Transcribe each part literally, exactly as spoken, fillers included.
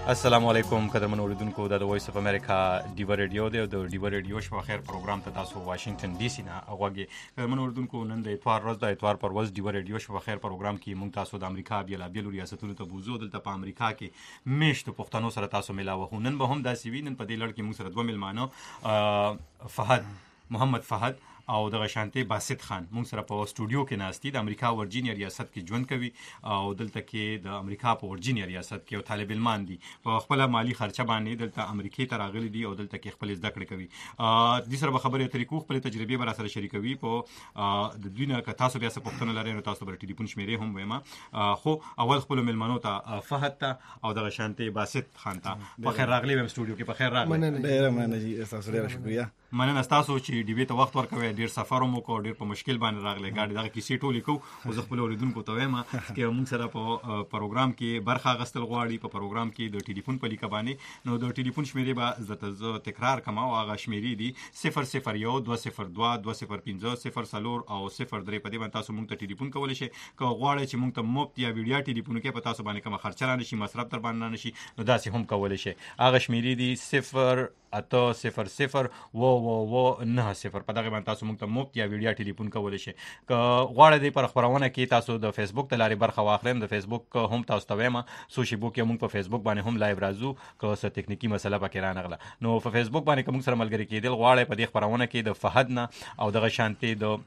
السلام علیکم قدرمن اوریدونکو د وایس اف امریکا ډیو ریډیو دی او د ډیو ریډیو شپه خیر پروګرام ته تاسو واشنگټن ډي سي نه اوغه قدرمن اوریدونکو نن د اتوار ورځ د اتوار پر ورځ ډیو ریډیو شپه خیر پروګرام کې مونږ تاسو د امریکا بیل بیل ریاستونو ته بوزو دلته په امریکا کې میشت پښتنو سره تاسو ملاوه نن به هم داسې وي نن په دې لړ کې مونږ سره دوه ملمانو فهد محمد فهد او د غشانتي باسط خان مونږ سره په استودیو کې ناشتي د امریکا ورجینیا ریاست کې ژوند کوي او دلته کې د امریکا په ورجینیا ریاست کې یو طالب علم دی په خپل مالی خرچه باندې دلته امریکای ته راغلي دي او دلته کې خپل زده کړې کوي د سره خبرې طریقو خپل تجربه بر سره شریکوي په د دوی نه که تاسو بیا څه پوښتنه لرئ نو تاسو بر ټلیفون شمیرې هم وایم خو اول خپل ملمنو ته فهد ته او د غشانتي باسط خان ته په خیر راغلي ویم استودیو کې په خیر راغلي ډیر مننه جی تاسو ډیر شکریہ مننه تاسو چې ډیبې ته وخت ورکوي ډیر سفر مو کو ډیر په مشکل باندې راغلی ګاډي دغه کیسې ټولې کو او زه خپل اوریدونکو ته وایم چې موږ سره په پروګرام کې برخه غستل غواړي په پروګرام کې د ټلیفون په لیکه باندې نو د ټلیفون شمیرې به زه تکرار کوم او هغه شمیرې دي صفر صفر یو دوه صفر دوه دوه صفر پنځه صفر څلور او صفر درې په دې باندې تاسو موږ ته ټلیفون کولی شئ که غواړئ چې موږ ته مفت یا ویډیو ټلیفون کې په تاسو باندې کوم خرچه را نشي مصرف تر باندې نشي نو داسې هم کولی شئ هغه شمیرې دي صفر اته صفر صفر و و و نه صفر په دغه باندې تاسو موږ ته مفت یا ویډیو ټلیفون کولی شئ که غواړئ د پر خبرونه کې تاسو د فیسبوک ته لارې برخه واخلئ د فیسبوک هم تاسو ته وایم سوشي بوک موږ په فیسبوک باندې هم لایو راځو که څه ټکنیکی مسله پکې رانغله نو په فیسبوک باندې کوم سره ملګری کېدل غواړئ په دې خبرونه کې د فهد نه او د غشانتي د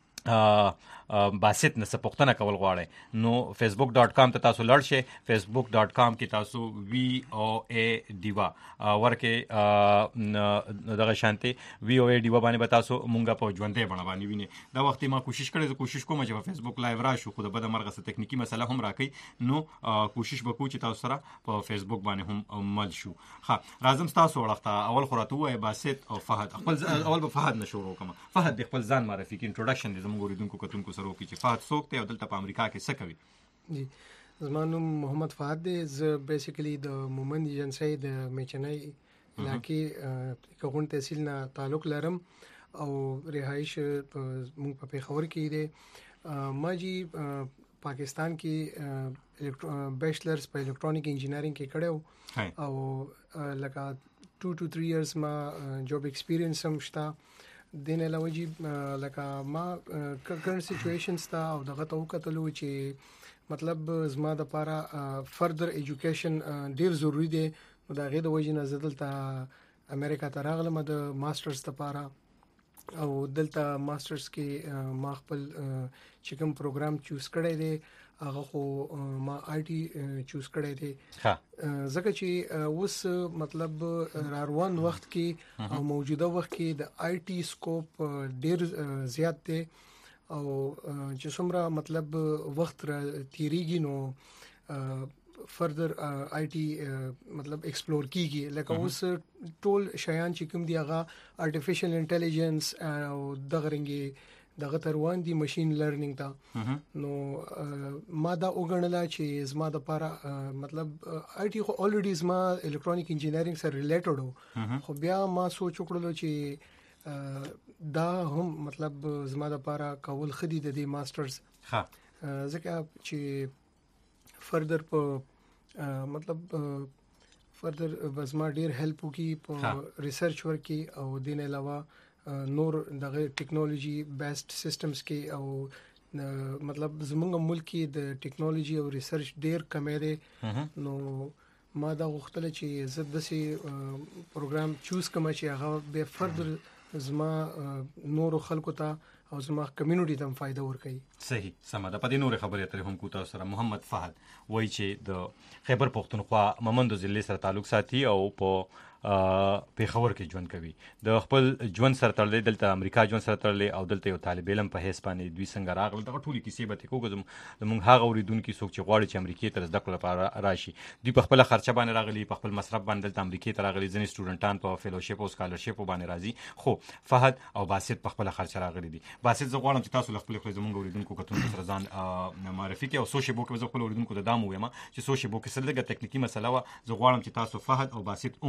باسط نه سپوښتنه کول غواړئ نو فیسبوک ډاٹ کام ته تاسو لړ شئ فیسبوک ډاٹ کام کې تاسو وی او ای ډیوا ورکه دغه شانتي وی او ای ډیوا باندې به تاسو مونږه په ژوندې بڼه باندې وینئ دا وخت ما کوشش کړی کوشش کوم چې په فیسبوک لایو راشو خو د بده مرغه څه ټکنیکی مسله هم راکې نو کوشش وکړو چې تاسو سره په فیسبوک باندې هم مل شو ها راځم تاسو ورخته اول خراته وای باسط او فهد خپل اول به فهد نشورو کوم فهد د خپل ځان معرفي کې انټروډکشن دې زموږ اوریدونکو کتونکو سره وکړي چې فهد څوک دی او دلته په امریکا کې څه کوي جی زما نوم محمد فهد دی زه بیسیکلی د مومند ایجنسی د میچنای علاقې کوهون تحصیل نه تعلق لرم او رهایش موږ په پیښور کې دی ما جی پاکستان کې بیچلرز په الکترونیک انجینرینګ کې کړو او لکه ټو ټو تھری ایئرز ما جاب ایکسپیرینس هم شته دین علاوه جی لکه ما کرنٹ سچویشنز تا او دغه تو کتلو چې مطلب زما د لپاره فردر ایجوکیشن ډیر ضروری دی دا غي د وجې نه زدل ته امریکا ته راغلم د ماسترز لپاره او دلته ماسترز کې ما خپل چې کوم پروګرام چوز کړی دی هغه خو ما آی ټي چوز کړی دی ځکه چې اوس مطلب روان وخت کې او موجوده وخت کې د آی ټي سکوپ ډیر زیات دی او چې څومره مطلب وخت تیریږي نو فردر آی ټي مطلب ایکسپلور کیږي لکه اوس ټول شیان چې کوم دی هغه ارتفیشل انټيليجنس او دغه رنګي دغه تروان دي ماشين لرنینګ ته نو ما دا وګڼل چې زما د لپاره مطلب آی ټي خو الریډي زما الکترونیک انجینرینګ سره ریلیټډ وو خو بیا ما سوچ وکړل چې دا هم مطلب زما د لپاره کول خدي د دې ماسترز ها ځکه چې فردر په مطلب فردر زما ډیر هیلپ وکي په ریسرچ ورکي او دین علاوه نور دغه ټیکنالوژي بیسډ سیستمز کې او مطلب زموږ ملک کې د ټیکنالوژي او ریسرچ ډیر کمې ده نو ما دا غوښتل چې زه د سي پروګرام چوز کوم چې هغه به فردر زما نور خلکو ته او زما کمیونټي ته فائدہ ورکړي صحیح سمه ده په دې نور خبرې اترې هم کو تاسو سره محمد فهد وایي چې د خیبر پختونخوا ممند ضلع سره تعلق ساتي او په پیښور کې ژوند کوي د خپل ژوند سره تړلې دلته امریکا ژوند سره تړلې او دلته یو طالب علم په حیث باندې دوی څنګه راغله دغه ټولې کیسې به تکو کوم موږ هغه اوریدونکو څوک چې غواړي چې امریکای ته زده کړه لپاره راشي دوی په خپل خرچه باندې راغلي په خپل مصرف باندې دلته امریکای ته راغلي ځینې سټوډنټان په فیلوشپ او سکالرشپ باندې راځي خو فهد او باسط په خپل خرچه راغلي دي باسط زه غواړم چې تاسو خپل خپل زموږ اوریدونکو کتونکو سره ځان معرفي کړئ او سوشي بوک زه خپل اوریدونکو ته دامو وایم چې سوشي بوک سره لږه ټکنیکی مسله و زه غواړم چې تاسو فهد او باسط هم وینئ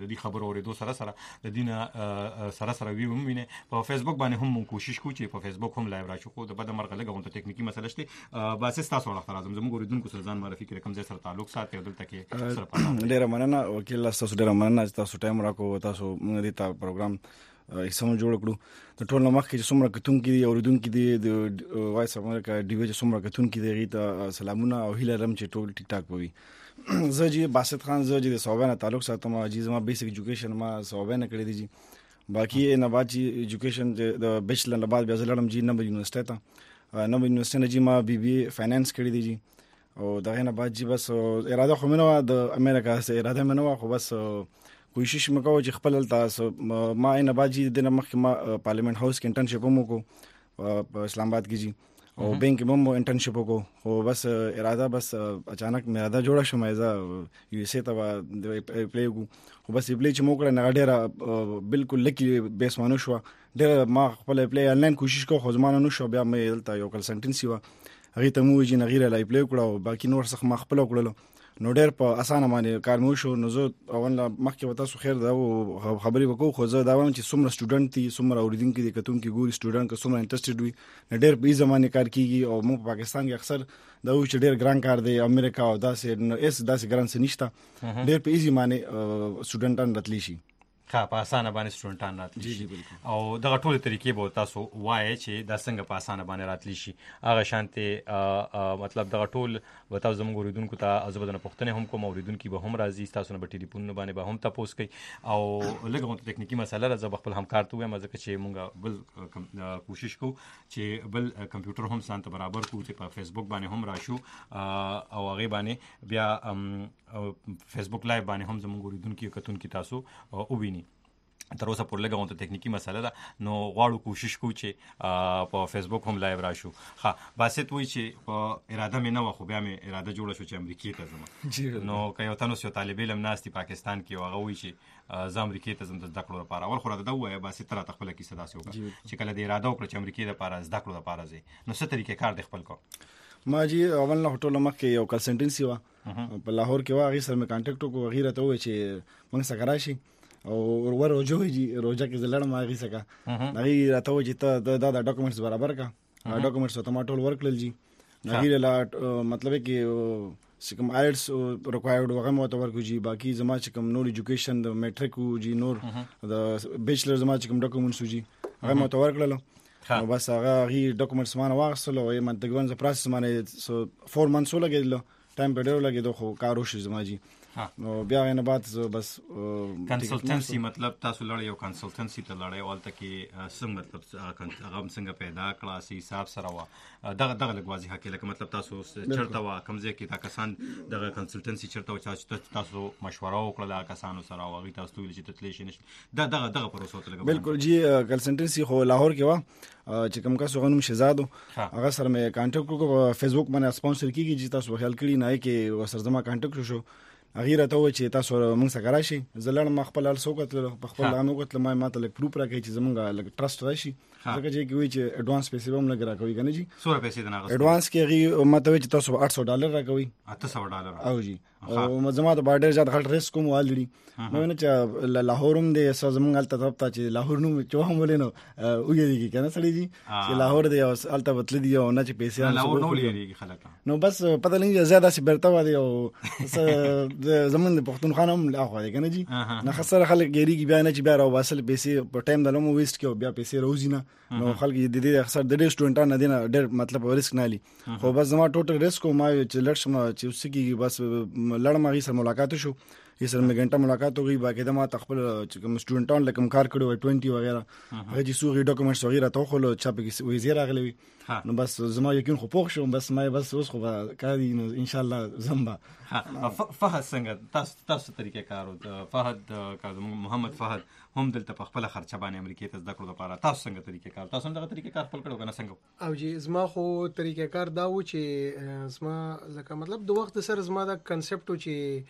د دې خبرو اورېدو سره سره د دینه سره سره وی ومینه په فیسبوک باندې هم کوشش کوو چې په فیسبوک هم لایو راشو خو د بده مرغه لګون ته ټکنیکی مسله شته باسه تاسو وخت راځم زموږ اوریدونکو سره ځان معرفي کړئ کوم ځای سره تعلق ساتي او دلته کې سره پاتې ډیر مننه وکیل تاسو ډیر مننه تاسو ټایم راکو تاسو موږ دې تا پروګرام سم جوړ کړو د ټول مخ کې څومره کتونکو دي اوریدونکو دي د وایس اف امریکا ډي وی څومره کتونکو دي غیته سلامونه او هیله لرم چې ټول ټیک ټاک وي زه جی باسط خان زه جی د صوبانه تعلق ساتم او جی زما بیسیک ایجوکیشن ما صوبانه کړی دی جی باقي نه بعد جی ایجوکیشن د بیچلر نه بعد بیا زلړم جی نمبر یونیورسيټي ته نمبر یونیورسيټي نه جی ما بي بي فاینانس کړی دی جی او دغه نه بعد جی بس اراده خو مینه د امریکا سره اراده مینه خو بس کوشش وکاو چې خپل تاسو ما نه باجی د مخکې ما پارلیمنت هاوس کې انټرنشپ هم وکړو په اسلام آباد کې جی او بینک کې هم انټرنشپ وکړو خو بس اراده بس اچانک مې اراده جوړه شو مې ځا یو اس اے ته د پلی کو خو بس پلی چې موکړه نه ډیره بالکل لکی بیسمانو شو ډیره ما خپل پلی آنلاین کوشش کوم خو زمانه نو شو بیا مې دلته یو کنسلټنسي و هغه ته مو جی نه غیره لای پلی کړو باقي نور څه ما خپل کړلو نو ډېر په اسانه باندې کار مو شو نو زه اول مخکې وتا سو خیر دا خبرې وکړو خو زه دا وایم چې څومره سټوډنټ دي څومره اوریدونکو دي کتونکو ګوري سټوډنټ که څومره انټرېسټډ وي ډېر په زمانه کار کیږي او موږ په پاکستان کې اکثر دا و چې ډېر ګران کار دی امریکا او داسې نو اس داسې ګران څه نشته ډېر په ایزي باندې سټوډنټان راتلی شي ښه په اسانه باندې سټوډنټان راتلی شي او دغه ټول طریقې به تاسو وایي چې دا څنګه په اسانه باندې راتلی شي هغه شانته مطلب دغه ټول به تاسو زموږ اوریدونکو ته ازبدنه پوښتنه هم کوم اوریدونکو به هم راځي تاسو نه په ټلیفون باندې به هم تاسو کوي او لږه ټکنیکی مسله راځه خپل همکار ته وایم ځکه چې مونږ بل کوشش کوو چې بل کمپیوټر هم سانته برابر کوو چې په فیسبوک باندې هم راشو او هغه باندې بیا فیسبوک لایو باندې هم زموږ اوریدونکو کتونکو تاسو او ویني تر اوسه پر لګون ته ټکنیکی مسله ده نو غواړو کوشش کوو چې په فیسبوک هم لایو راشو ښه باسط وای چې په اراده مې نه و خو بیا مې اراده جوړه شو چې امریکای ته ځم نو که یو تاسو یو طالب علم ناشتي پاکستان کې هغه وای چې زه امریکای ته ځم د زده کړو لپاره اول خو راته دا وای باسط تر خپل کې صدا سي وکړه چې کله د اراده وکړه چې امریکای لپاره زده کړو لپاره ځي نو څه طریقې کار د خپل کو ما جی اول نه ټول مخکې یو کنسلټنسي و په لاهور کې و هغه سره مې کانټیکټ وکړو غیره ته وای چې موږ سره راشي او ور روجو جی روجا کې زلړ ما غي سکا نغي راته و چې ته دا د ډاکومېنټس برابر کا ډاکومېنټس ته ما ټول ورکړل جی نغي لا مطلب کې کوم آیلټس ریکوایرډ وغه مو ته ورکو جی باقي زما چې کوم نور ایجوکیشن د میټریک جی نور د بیچلر زما چې کوم ډاکومېنټس جی هغه مو ته ورکړل نو بس هغه غي ډاکومېنټس ما نه واغسل او من تقریبا ز پروسس باندې فور منثs لګیدل ټایم په ډېر لګیدو خو کارو شي زما جی نو بیا نه بعد بس کنسلټنسي مطلب تاسو لړ یو کنسلټنسي ته لړ یو الته کې څنګه مطلب هغه څنګه پیدا کړه سي حساب سره وا دغه دغه لګ واضح کې لکه مطلب تاسو چرته وا کمزې کې تا کسان دغه کنسلټنسي چرته وا چې تاسو مشوره وکړه د کسانو سره او غي تاسو ویل چې تتلی شي نشي دا دغه دغه پروسه ته لګ بالکل جی کنسلټنسي خو لاهور کې وا چې کوم کس غنوم شهزادو هغه سره مې کانټیکټ وکړو فیسبوک باندې سپانسر کیږي چې تاسو خیال کړی نه کې وسر زما کانټیکټ شو غیره ته و چې تاسو موږ سره راشي زلړ ما خپل ال سوکت په خپل لامو کوت ما ماته لک پروف راکې چې زمونږه لک ټرست راشي ځکه چې کوي چې اډوانس پیسې هم لګ راکوي کنه جی څوره پیسې دنا اډوانس کې غي ماته چې تاسو اټ سو ډالر راکوي اټ سو ډالر او جی او زما ته باډر زیات غټ ریسک کوم والډي نو نه چې لاهورم دې سو زمونږ الته طرف ته چې لاهور نو چې هم ولینو وګړي کې کنه سړي جی چې لاهور دې الته وتل دي او نه چې پیسې لاهور نو لري خلک نو بس پته لنګ زیاده سي برته و دي او زمون د پښتونخوا هم لا خو دی کنه جی نه خسر خلک ګيري کې بیا نه چې بیا راو واسل پیسې په ټایم دلمو ویسټ کې بیا پیسې روزي نه نو خلک د دې اکثر د ډېر سټوډنټانو نه دي ډېر مطلب ریسک نه لي خو بس زما ټوټل ریسک ما چې لړ شم چې وسکی بس لړ ما غي سره ملاقات شو یې سره مې غنټه ملاقات وغي باقي د ما تخپل چې کوم سټوډنټان لکم کار کړو بیس وغیرہ هغه چې سوغي ډاکومېنټس وغیرہ ته خو چا په ویزه راغلی نو بس زما یقین خو پوښ شو بس ما بس اوس خو کاری نو ان شاء الله زمبا فهد څنګه تاسو تاسو طریقې کارو فهد محمد فهد هم دلته په خپل خرچه باندې امریکای ته زده کړو لپاره تاسو څنګه طریقې کار تاسو دغه طریقې کار خپل کړو کنه څنګه او جی زما خو طریقې کار دا و چې زما لکه مطلب د وخت سره زما دا کنسپټ و چې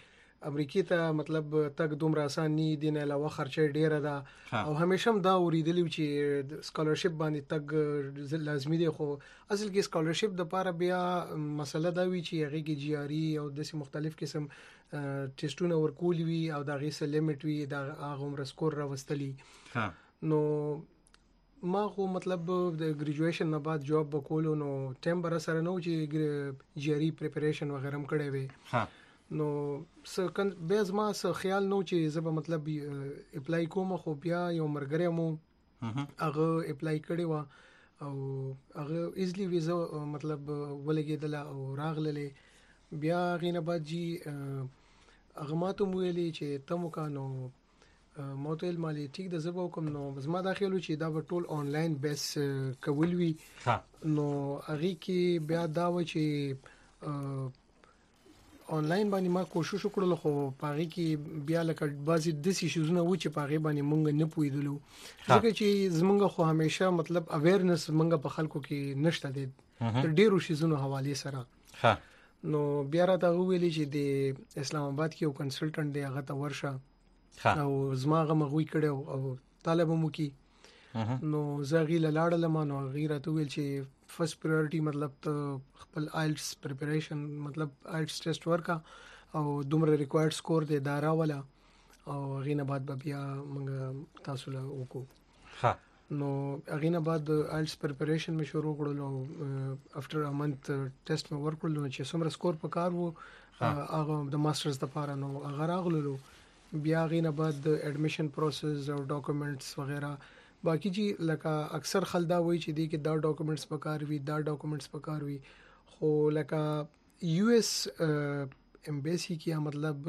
امریکای ته مطلب تک دومره آسان نه دي، نه علاوه خرچه ډیره ده او همیشه هم دا اوریدلی چې سکالرشپ باندې تک لازمي دی. خو اصل کې سکالرشپ د پاره بیا مسله دا وی چې هغه کې جی آر ای او د مختلف قسم ټیسټونه ورکول وی او دا غي سره لیمټ وی دا هغه عمر سکور راوستلی. نو ما خو مطلب د ګریجویشن نه بعد جاب وکولو نو ټیم بر سره نو چې جی آر ای پریپریشن وغیرہ هم کړی وی. نو س به زما س خیال نو چې زب مطلب اپلای کوم، خو بیا یو مرګره مو هغه اپلای کړی و او هغه ایزلی ویزا مطلب ولګیدل او راغله. بیا غینه بعد جی هغه ماته ویلي چې تمو کانو موتل مالی ټیک د زبو کوم. نو زما داخلو چې دا په ټول آنلاین بیس کول وی. نو هغه کې بیا دا و چې آنلاین باندې ما کوشش وکړل، خو پاره کې بیا لکه بعضی د سی شوزونه و چې پاره باندې مونږ نه پویدلو ځکه چې زمونږ خو همیشه مطلب اویرنس مونږ په خلکو کې نشته دي ډیرو شیزونو حواله سره. نو بیا را ته ویلي چې د اسلام آباد کې یو کنسلټنټ دی هغه ته ورشه او زما غو مغوي کړو او طالب مو کی. نو زغی لاړل ما نو غیره تو ویل چې فرست پرایورټي مطلب ته خپل آیلټس پریپریشن مطلب آیلټس ټیسټ ورکا او دومره ریکوایرډ سکور دی دارا ولا او غینه بعد بیا موږ تاسو له وکړو. نو غینه بعد آیلټس پریپریشن می شروع کړل. افټر ا منث ټیسټ مې ورکړل نو چې څومره سکور پکار وو هغه د ماسترز لپاره نو هغه راغلو. بیا غینه بعد د اډمیشن پروسس او ډاکومېنټس وغیرہ باقی جی لکه اکثر خلدا وای چې دی کې دا ډاکومېنټس پکار وی دا ډاکومېنټس پکار وی. خو لکه یو ایس ایمبیسی کې مطلب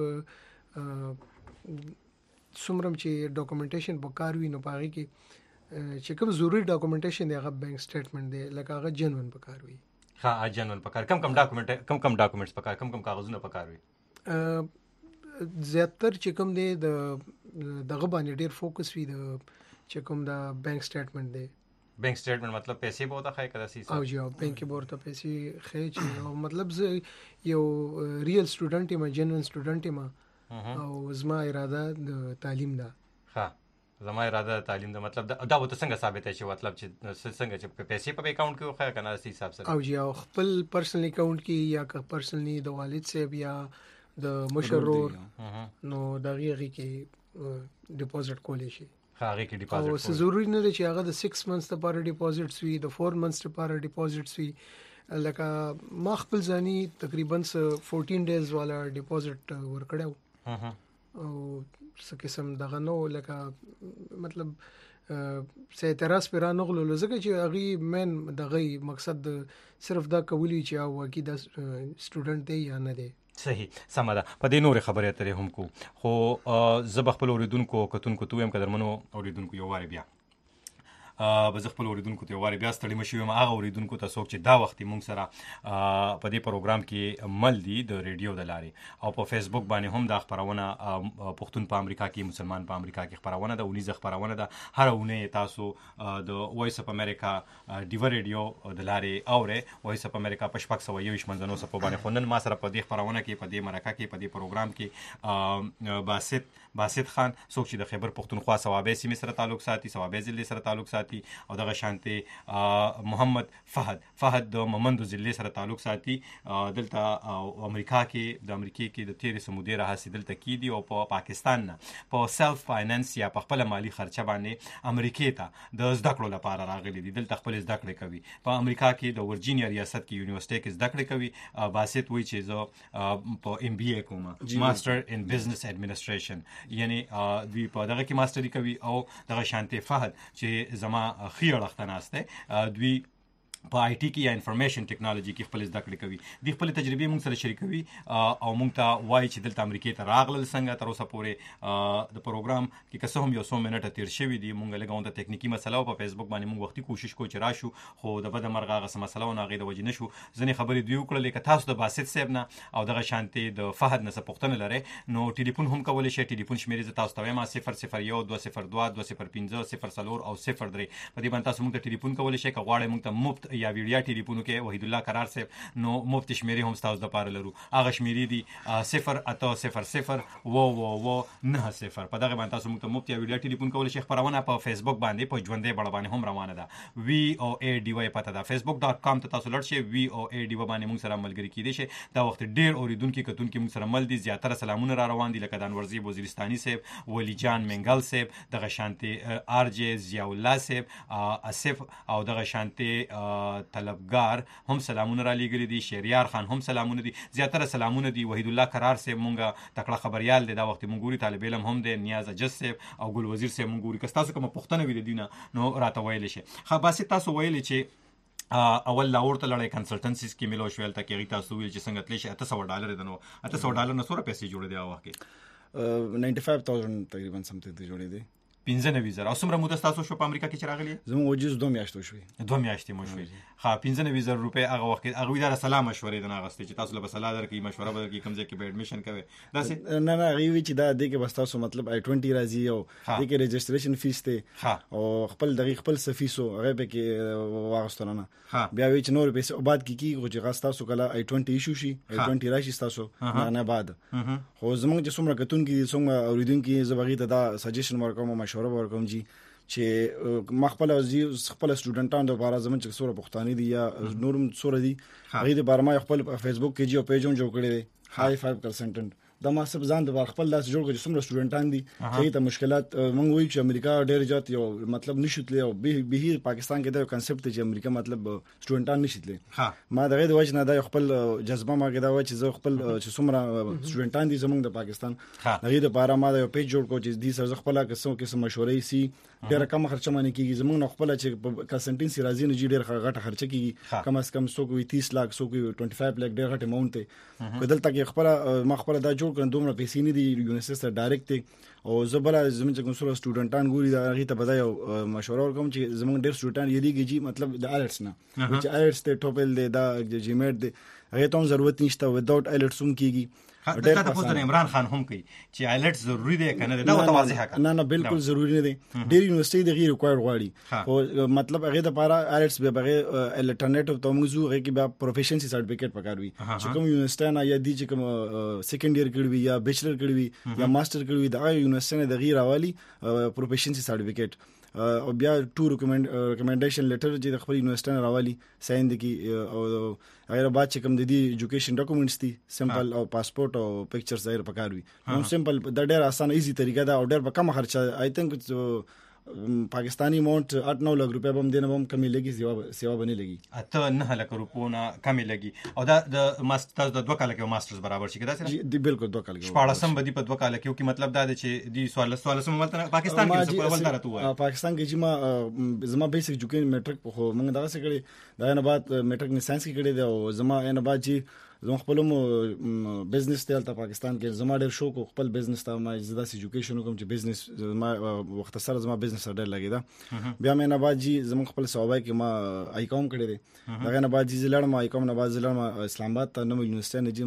څومره چې ډاکومېنټیشن پکار وی نو پاره کې چې کوم ضروری ډاکومېنټیشن دی هغه بانک سټیټمنټ دی لکه هغه جنون پکار وی. ها جنون پکار کم کم ډاکومېنټ کم کم ډاکومېنټس پکار کم کم کاغذونه پکار وی. زیاتر چې کوم دی د دغه باندې ډیر فوکس وی د چې کوم د بانک سټیټمنټ دی. بانک سټیټمنټ مطلب پیسې به وته خای کړه سی او جی او بانک کې ورته پیسې خای چې مطلب زه یو ریل سټوډنټ یم جنون سټوډنټ یم او زما اراده د تعلیم ده. ها زما اراده تعلیم ده مطلب دا وته څنګه ثابت شي مطلب چې څنګه چې پیسې په اکاونټ کې خای کنه سی حساب سره او جی او خپل پرسنل اکاونټ کې یا که پرسنلی د والد صاحب یا د مشرور نو دغه کې ډیپوزټ کولی شي. هغه کې ډیپوزټ او څه ضروري نه دی چې هغه د سکس منثs لپاره ډیپوزټس وي د فور منثs لپاره ډیپوزټس وي. لکه ما خپل ځاني تقریبا فورټین ډیز والا ډیپوزټ ورکړو او څه قسم دغه نو لکه مطلب سه اعتراض پر نه غلو لزګه چې هغه مین دغه مقصد صرف دا کولی چې او کې د سټوډنټ دی یا نه دی. صحیح سمه ده. په دې نورې خبرې اترې هم کو خو زه به خپل اوریدونکو کتونکو ته وایم قدرمنو اوریدونکو یو واری بیا به زه خپل اوریدونکو ته واری بیا ستړي مشو یم هغه اوریدونکو ته څوک چې دا وخت مونږ سره په دې پروګرام کې مل دي د ریډیو د لارې او په فیسبوک باندې هم دا خبرونه پښتون په امریکا کې مسلمان په امریکا کې خبرونه ده ونیزه خبرونه ده هر اونۍ تاسو د وایس اف امریکا ډیو ریډیو د لارې اوره وایس اف امریکا په شپږ سوه یویشت منځنو صفو باندې خو نن ما سره په دې خبرونه کې په دې مرکه کې په دې پروګرام کې باسط باسط خان څوک چې د خیبر پښتونخوا صوابې سیمې سره تعلق ساتي صوابې ضلع سره تعلق ساتي او دغه شانته محمد فهد فهد د ممندو ضلع سره تعلق ساتي دلته امریکا کې د امریکای کې د تیرې سمودي راهسي دلته کې دي او په پاکستان نه په سلف فاینانس یا په خپل مالی خرچه باندې امریکای ته د زده کړو لپاره راغلي دي دلته خپل زده کړې کوي. په امریکا کې د ورجینیا ریاست کې یونیورسيټي کې زده کړې کوي. باسط وایي چې زه په ام بي اي کوم ماستر ان بزنس اډمنستریشن یعنی دوی په دغه کې ماستری کوي او دغه شانته فهد چې زما خیر اختناسته دوی په آی ټي کې یا انفارمیشن ټیکنالوژي کې خپل زده کړې کوي. د خپل تجربې موږ سره شریکوي او موږ ته وایي چې دلته امریکای ته راغلل څنګه تر اوسه پورې د پروګرام کې که څه هم یو څو منټه تیر شوي دي موږ لږه د تکنیکی مسله په فیسبوک باندې موږ وختي کوشش کوو چې راشو خو د بده مرغه هغه مسله ونه هغې د وجې نه شو. ځینې خبرې دوی وکړلې که تاسو د باسط صاحب نه او دغه شانتې د فهد نه څه پوښتنه لرئ نو ټلیفون هم کولی شئ. ټلیفون شمېرې زه تاسو ته وایم صفر صفر یو دوه صفر دوه دوه صفر پنځه صفر څلور او صفر درې په دې باندې تاسو موږ ته ټلیفون کولی شئ. که غواړئ موږ ته مفت یا ویډیا ټلیفون کې وحید الله قرار صاحب نو مفت شمیرې هم تاسو د پاره لرو هغه شمیرې دي صفر اته صفر صفر و و و نه صفر په دغه باندې تاسو موږ ته مفت یا ویډیا ټلیفون کول شي خبرونه په فیسبوک باندې په ژوندې بړ باندې هم روانه ده وی او ای ډی وای پته ده فیسبوک ډاٹ کام ته تاسو لړ شي وی او ای ډی باندې موږ سره ملګری کیدئ شي دا وخت ډیر اوریدونکو کتونکو موږ سره مل دي زیاتره سلامونه را روان دي لکه دانورزی وزیرستاني صاحب ولی جان منګل صاحب دغه شانتي ار جی ضیاء الله صاحب اسف او دغه شانتي طلبګار هم سلامونه را لګري دي شهریار خان هم سلامونه دي زیاتره سلامونه دي وحید الله قرار صاحب مونږه تکړه خبريال دي دا وخت مونږوري طالب علم هم دي نیاز اجز صاحب او ګل وزیر صاحب مونږوري که تاسو کوم پښتنه وی دي نو راته ویل شي خو باسي تاسو ویل چې اول لاور ته لړۍ کنسلټنسیز کې ملو شویل تا کې تاسو ویل چې څنګه تل شي اته سوه ډالر دنو اته سوه ډالر نه سوره پیسې جوړ دي او وخت کې نائنٹی فائیو تھاؤزینڈ تقریبا سمثینګ ته جوړې دي پنځه نوي زره او څومره موده تاسو شو په امریکا کې چې راغلی زموږ وجز دوه میاشتې شوې دوه میاشتې مو شوې ها پنځه نوي زره روپۍ هغه وخت هغه ویدار سلام مشورې د ناغستې چې تاسو له بسلا درکې مشوره به کې کوم ځای کې به اډمیشن کوي دا نه نه غوي چې دا د کې بس تاسو مطلب آی بیس راځي او د کې رجسټریشن فیس ته او خپل دغه خپل سفیسو هغه به کې واغستل نه بیا وی چې نور پیسې او بعد کې کی چې غاس تاسو کله آی بیس ایشو شي آی بیس راشي تاسو نه بعد خو زموږ چې څومره کتون کې څومره اوریدونکو زبغی ته دا سجیشن ورکوم مشوره ورکوم جی چې مخبل او زی خپل سټوډنټانو لپاره زمون چې څوره پښتاني دي یا نورم څوره دي هغه د بارما خپل فیسبوک کې جیو پیجون جوړ کړی دی هاي فایو کنسلټنټ دا ما سب ځان د خپل لاس جوړ کړی څومره سټوډنټان دي چې ته مشکلات مونږ وایو چې امریکا ډېر جات یو مطلب نشوتلی او به به پاکستان کې دا کنسپټ چې امریکا مطلب سټوډنټان نشوتلی ما دغه د وجه نه دا خپل جذبه ما کې دا و چې زه خپل چې څومره سټوډنټان دي زمونږ د پاکستان هغه د بارا ما د پیج جوړ کو چې دې سره خپل قسم قسم مشورې سي ډېر کم خرچه باندې کیږي زمونږ خپل چې کنسلټنسي راځي نه ډېر غټه خرچه کیږي کم از کم سو کوي تیس لک سو کوي پنځه ویس لک ډېر غټه اماونټ ته بدل تک خپل ما خپل دا جوړ کړم دومره پیسې نه دي یونیورسيټي سره ډایرکټ او زبر زموږ چې کوم سره سټوډنټان ګوري دا هغه ته بدایو مشوره ورکوم چې زموږ ډېر سټوډنټان یریږي چې مطلب د آیلټس نه چې آیلټس ته ټوپل دی دا جیمیټ دی هغه ته ضرورت نشته وداوت آیلټس هم کیږي دا تاسو د عمران خان هم کوي چې آیلټس ضروری دی کنه دا واضح کړه نه نه بالکل ضروری نه دی ډېر یونیورسيټي د غیر ریکوایرډ غواړي او مطلب هغه د لپاره آیلټس به بغیر الټرنیټیو ته موږ زو هغه کې بیا پروفیشنسي سرټیفیکیټ پکاروي چې کوم یونیورسيټي نه یا دی چې کوم سیکنډ ایئر کړی وي یا بیچلر کړی وي یا ماستر کړی وي دا یونیورسيټي د غیر حوالی پروفیشنسي سرټیفیکیټ او بیا ټو ریکمند ریکمنډیشن لیټر چې د خپل یونیورسيټي راوالي ساين دي کی او غیر بعد چې کوم د دې ایجوکیشن ډاکومېنټس دي سمپل او پاسپورت او پکچرز ظاهر پکاروي نو سمپل د ډېر اسانه ایزي طریقه دا او ډېر به کم خرچه آی تھنک پاکستانی اماؤنٹ आठ नौ लाख रुपए بم دینه بم کمی لګي سیوا سیوا بنې لګي اته نه لک روپونه کمی لګي او دا د ماستر د دوه کال کې ماسترز برابر شي کدا سره دی بالکل دوه کال کې شپاړسم بدی په دوه کال کې کی مطلب دا چې دی سوال سوال سم ولته پاکستان کې څه ول درته وای پاکستان کې چې ما زما بیسیک ایجوکیشن میټرک خو موږ دا څه کړی دا نه بعد میټرک نه ساينس کې کړی دی او زما نه بعد چې زما خپل مو بزنس ته تل پاکستان کې زما ډېر شوق خپل بزنس ته ما زدا ایجوکیشن کوم چې بزنس ما وخت سره زما بزنس ډېر لګی دا بیا مې نه بعد چې زما خپل صوبای کې ما آی کوم کړی دی دا نه بعد چې زلړ ما آی کوم نه بعد زلړ ما اسلام آباد ته نو یونیورسيټي نه چې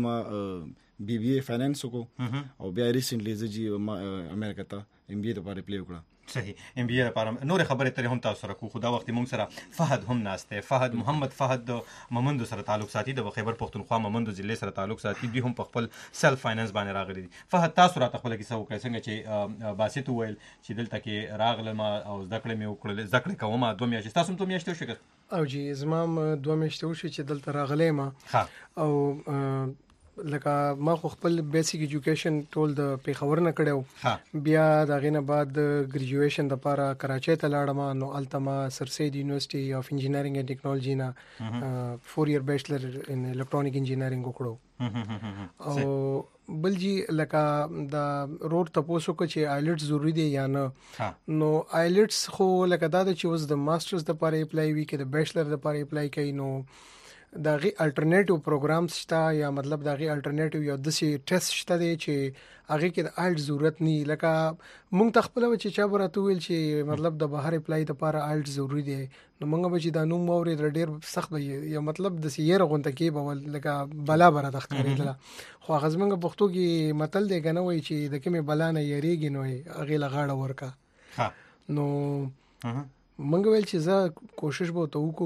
ما بی بی اے فاینانس کو او بیا ریسنټلی چې ما امریکا ته ایم بی اے لپاره اپلای وکړه صحیح ام بي اي لپاره نور خبرې ترې هم تاسو سره کو خدا وخت موږ سره فهد هم ناشته فهد محمد فهد ممند سره تعلق ساتي د خیبر پختونخوا ممند ضلع سره تعلق ساتي دوی هم په خپل سلف فاینانس باندې راغلي دي فهد تاسو راته خپل کیسه وکړئ څنګه چې باسط ویل چې دلته کې راغلم او ذکر مې وکړل ذکر کوم دوه میاشتې تاسو هم دوه میاشتې وشو او جی زمام دوه میاشتې وشو چې دلته راغلم او لکه ما خو خپل بیسیک ایجوکیشن ټول د پیښور نه کړو بیا دا غینه بعد ګریجویشن د لپاره کراچۍ ته لاړم نو التما سر سید یونیورسيټي اف انجینرینګ اینڈ ټیکنالوژي نه فور ایئر بیچلر ان الکترونیک انجینرینګ وکړو او بل جی لکه دا روډ تاسو کو چې آیلټس ضروری دی یا نه نو آیلټس خو لکه دا چې اوس د ماسترز د لپاره اپلای وی کې د بیچلر د لپاره اپلای کوي نو دا غي الټرنیټیو پروګرامز شته یا مطلب دا غي الټرنیټیو یا د سي ټیسټ شته دی چې هغه کې د آیلټ ضرورت نه لکه مونږ تخپل چې چا برته ویل چې مطلب د بهر اپلای لپاره آیلټ ضروری دی نو مونږ به چې دا نوم موري ډېر سخت وي یا مطلب د سیره غونته کې به لکه بلا بره د ښکارېدل خو هغه زمونږ پښتو کې متل دی کنه وای چې د کومه بلا نه یریږي نو هغه لغاړه ورکا نو مونږ ویل چې زه کوشش به وکړو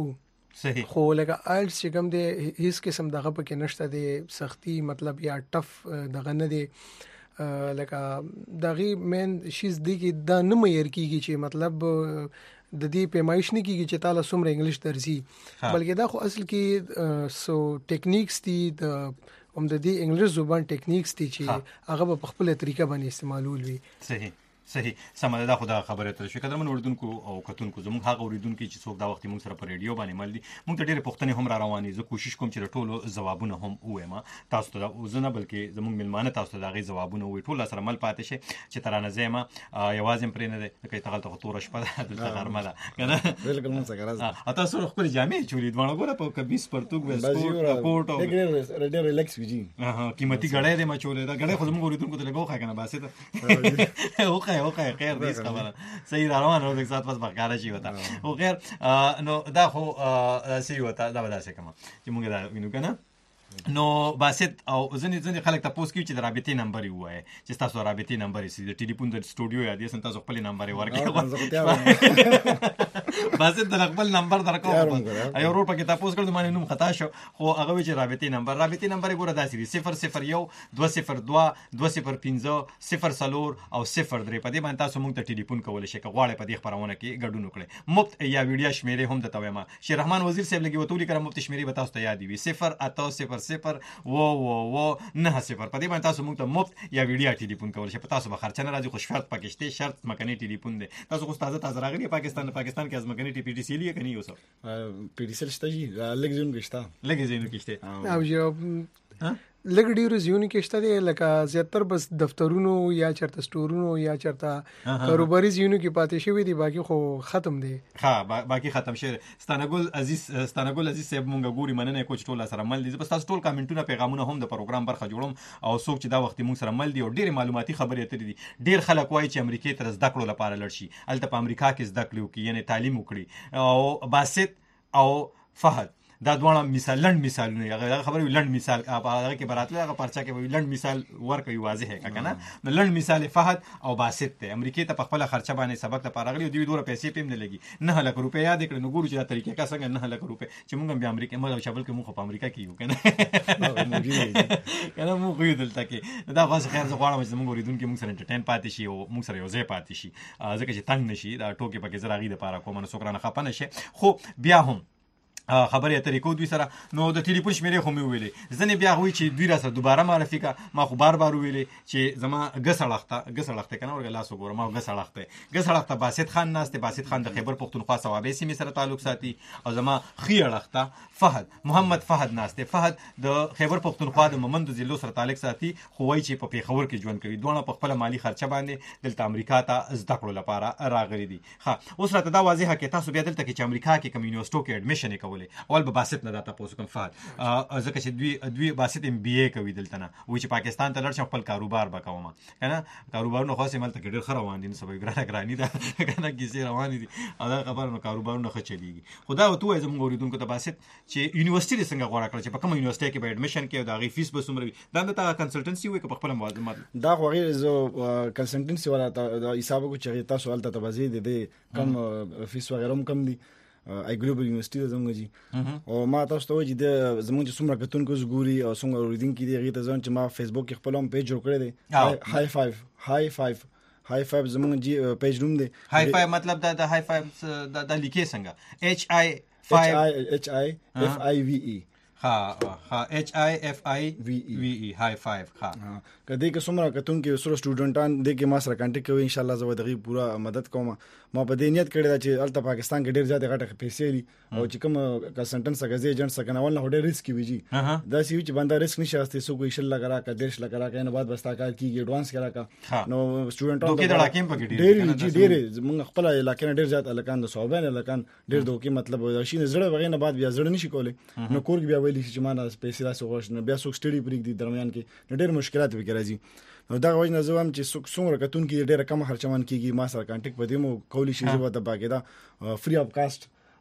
صحیح. خو لکه آیلټس چې کوم دی هیڅ قسم دغه پکې نشته دی سختی مطلب یا ټف دغه نه دی لکه دغه مین شیز دی کې دا نه مېر کیږي چې مطلب د دې پیمایش نه کیږي چې تعالی سمره انګلیش درځي بلکې دا خو اصل کې سو ټیکنیکس دي د هم د دې انګلیش زبان ټیکنیکس دي چې هغه په خپل طریقه باندې استعمالول وي. صحیح صحیح سمه ده. خدا خبره تر شو کده من اوردونکو او کتونکو زموږ هغه اوریدونکو چې څوک دا وخت موږ سره په ریډیو باندې مل دي موږ ته ډېر پوښتنې هم را روانې زه کوشش کوم چې ټولو ځوابونه هم وایم تاسو ته وزنه بلکې زموږ ملمانه تاسو ته دا غي ځوابونه وي ټول سره مل پاتې شي چې ترانه زما یوازې پرې نه ده کې تغل ته تور شپه د غرمه ده کنه بالکل مون څنګه راځه اته سره خپل جامې چولې دوه غوړه په کبيس پرتګ وسپورت کوټ او ډېر ریلیکس ویجی ها قیمتي غړې دې ما چولې دا غړې خو زموږ اوریدونکو ته لګو خا کنه باسه اوکه اوکه خیر دې خبره صحیح روان او د سات پس بقاره شي وتا او غیر نو دا خو سی وتا دا ودا څه کما چې موږ دا وینو کنه نو باسط او ځنې ځنې خلک تاسو کې چې د رابطې نمبر یې وایي چې تاسو رابطې نمبر یې د ټلیفون د سټوډیو یا د تاسو خپل نمبر یې ورکړئ باسط د خپل نمبر درکو ایو ورو پکې تاسو کړو باندې نوم خطا شو خو هغه چې رابطې نمبر رابطې نمبر یې ګوره داسې صفر صفر یو دوه صفر دوه دوه صفر پنځه صفر صفر او صفر درې په دې باندې تاسو موږ ته ټلیفون کولای شئ غواړئ په دې خبرونه کې ګډون وکړئ مفت یا ویډیو شمیرې هم د تویما شیر رحمان وزیر صاحب لګي وتولي کړه مفت شمیرې به تاسو ته یاد وي صفر اته صفر صفر و و و نه صفر په دې باندې تاسو موږ ته مفت یا ویډیو ټلیفون کولای شئ په تاسو به خرچ نه راځي خو شرط پکې شته شرط مکني ټلیفون دی تاسو خو تازه تازه راغلي پاکستان پاکستان کې از مکني ټی پی ټی سی لې کني یو څه پی ټی سی شته جی لګ زون کې شته لګ زون کې شته او یو لګ ډیرو زیون کې شته دی لکه زیاتره بس دفترونو یا چرته سٹورونو یا چرته کاروباري زیونو کې پاتې شوی دی باقي خو ختم دی ها باقي ختم شه ستانګل عزیز ستانګل عزیز صاحب مونږ ګوري مننه کوچ ټول سره مل دي بس تاسو ټول کمنټونه پیغامونه هم د پروګرام برخه جوړوم او څوک چې دا وخت مونږ سره مل دي او ډېر معلوماتي خبرې اترې دي ډېر خلک وایي چې امریکای ته زده کړو لپاره لړ شي الته په امریکا کې زده کړو کې یعنی تعلیم وکړي او باسط او فهد دا دوه مثال لند مثالونه هغه خبره لند مثال هغه کې براتله هغه پرچا کې لند مثال ورکوي واضح ہے کنه نو لند مثال فهد او باسط ته امریکای ته په خپل خرچه باندې سبق ته پارغلی دوی دوه پیسې پېم نه لګي نه لک روپیا یاد کړو نو ګورو چې دا طریقې کا څنګه نه لک روپیا چې موږ به امریکا موږ شابل کې موږ په امریکا کې یو کنه کنه موږ یو دلته کې دا غواړم خیر زه غواړم چې موږ ورېدون کې موږ سره انټرټین پاتې شي او موږ سره یو ځای پاتې شي ځکه چې تنگ نشي دا ټوکې پکې زراغي د پاره کوم نو سوکرانه خپنه شي خو بیا هم خبرې اترې کو دوی سره نو د ټلیفون شمیرې خو مې ویلې ځنې بیا وایي چې دوی را سره دوباره معرفي کا ما خو بار بار ویلې چې زما ګسړخته ګسړخته کنه ورګه لاس وګورم ما ګسړخته ګسړخته باسط خان ناشته باسط خان د خیبر پختونخوا صوابې سیمې سره تعلق ساتي او زما خیړخته فهد محمد فهد ناشته فهد د خیبر پختونخوا د مومند ضلع سره تعلق ساتي خو وایي چې په پیښور کې ژوند کوي دوه په خپل مالی خرچه باندې دلته امریکا ته زده کړو لپاره راغلي دي ها اوس راته دا واضحه کې تاسو بیا دلته کې چې امریکا کې کوم یونیورسيټو کې اډمیشن کوي اول به باسط نه دا تاسو کوم فعال ځکه چې دوی دوی باسط ام بي اي کوي دلته نه وای چې پاکستان ته لړ خپل کاروبار وکوم کنه کاروبارونه خاصه ملته کې ډېر خره روان دي سبا ګرانه ګرانی دا کنه کیسه روان دي دا خبرونه کاروبارونه ښه چلیږي خدا وته زموږ اوریدونکو ته باسط چې یونیورسيټي څنګه غوړه کړ چې په کوم یونیورسيټي کې به اډمیشن کې دا غي فیس به سمروي دا د کنسلټنسي وي په خپل موازمات دا خو غیر زو کنسلټنسي ولا دا حساب کو چې تاسو ولته تبازي دي کم فیس وغیرہ کم دي ای ګلوبل یونیورسيټي زموږ جی او ما تاسو ته وایي د زموږ چې څومره کتونکو زګوري او څومره اوریدونکو دي هغه ته ځان چې ما فیسبوک کې خپل هم پیج جوړ کړی دی هاي فایو هاي فایو هاي فایو زموږ جی پیج نوم دی هاي فایو مطلب دا د هاي فایو د د لیکي څنګه ایچ آی فایو ایچ آی اف آی وی ای ها ها ایچ آی اف آی وی ای هاي فایو ها کدی که څومره کتونکو سره سټوډنټان د کې ما سره کانټیکټ کوي ان شاء الله زه دغه پورا مدد کوم ما په دې نیت کړی دا چې الته پاکستان کې ډېر زیات غټه پیسې دي او چې کوم کنسلټنټ څنګه ایجنټ څنګه نو نه ډېر ریسک ویږي دا سی چې بندا ریسک نشي استه سو کوئی شل لگا کا دیش لگا کا نه بعد بستا کار کیږي ایڈوانس کرا کا نو سټوډنټانو دوکې د لاکیم پکې ډېر جی ډېر موږ خپل علاقې نه ډېر زیات الکان د صوبین الکان ډېر دوکې مطلب شي نه زړه وغه نه بعد بیا زړه نشي کولای نو کور بیا ویلی چې ما نه پیسې راسو غوښ نه بیا سو سټډي پریک دي درمیان کې ډېر مشکلات وکړي راځي نو دا غوښنه نظام چې څومره کتون کې ډېر کم خرچمان کیږي ما سره کانټیکټ پدې مو کولی شي چې وته باګه دا فری اف کاست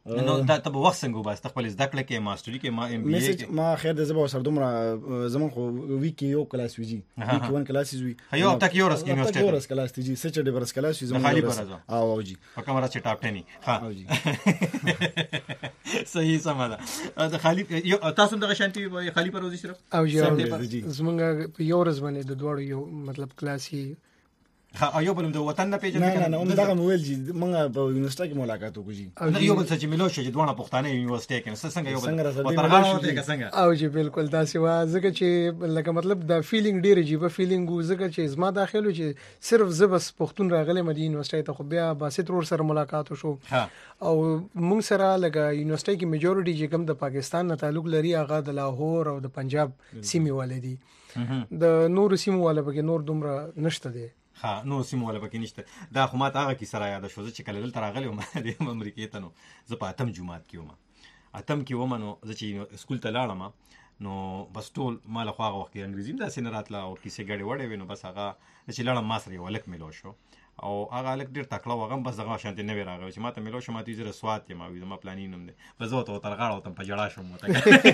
نو دا ته وخت څنګه وباس خپل زده کړه کې ماستری کې ما ام بي اي کې ما خیر د زبر سره دومره زمون خو ویکی یو کلاس ویجی ویکی ون کلاس وی یو تک یو رس یونیورسيټي یو رس کلاس تیجی سچ د ورس کلاس زمون خالی پر او او جی په کمره چې ټاپ ټن ها او جی صحیح سماده دا خالی یو تاسو دغه شانتي خالی پر وځي صرف او جی زمونږ یو ورځ باندې د دوړو یو مطلب کلاسي ها یو بل د وطن نه پیژنې نه نه نه دا مویل جی موږ په یونیورسيټي کې ملاقات وکړو نه یو بل څه چې ملو شي دوه پښتانه یونیورسيټي کې څنګه یو بل وترغاړو ته څنګه او جی بالکل دا سیوا ځکه چې لکه مطلب دا فیلینګ ډیر جی په فیلینګ ځکه چې زما داخلو چې صرف زبس پښتون راغله مدي یونیورسيټي ته خو بیا باسط ور سره ملاقات وشو او موږ سره لکه یونیورسيټي کې میجورټي چې کوم د پاکستان نه تعلق لري هغه د لاهور او د پنجاب سیمې والدي د نور سیمو والا پکې نور دومره نشته دي ها نو سیمه ولا پکې نشته دا خو ماته هغه کی سره یاد شو چې کله دلته راغلی وم د امریکای ته نو زه په اتم جمعات کې وم اتم کې وم نو زه چې سکول ته لاړم نو بس ټول مال خو هغه وخت انګریزي دا سین راتله او کیسه غړي وړې وینو بس هغه چې لاړم ما سره ولک ملو شو او هغه الک ډیر تکړه وغم بس هغه شانتي نه راغی چې ماته ملو شو ماته زره سوات یم او ما پلانینګ نم دي بس وته ترغاړ او تم په جړا شوم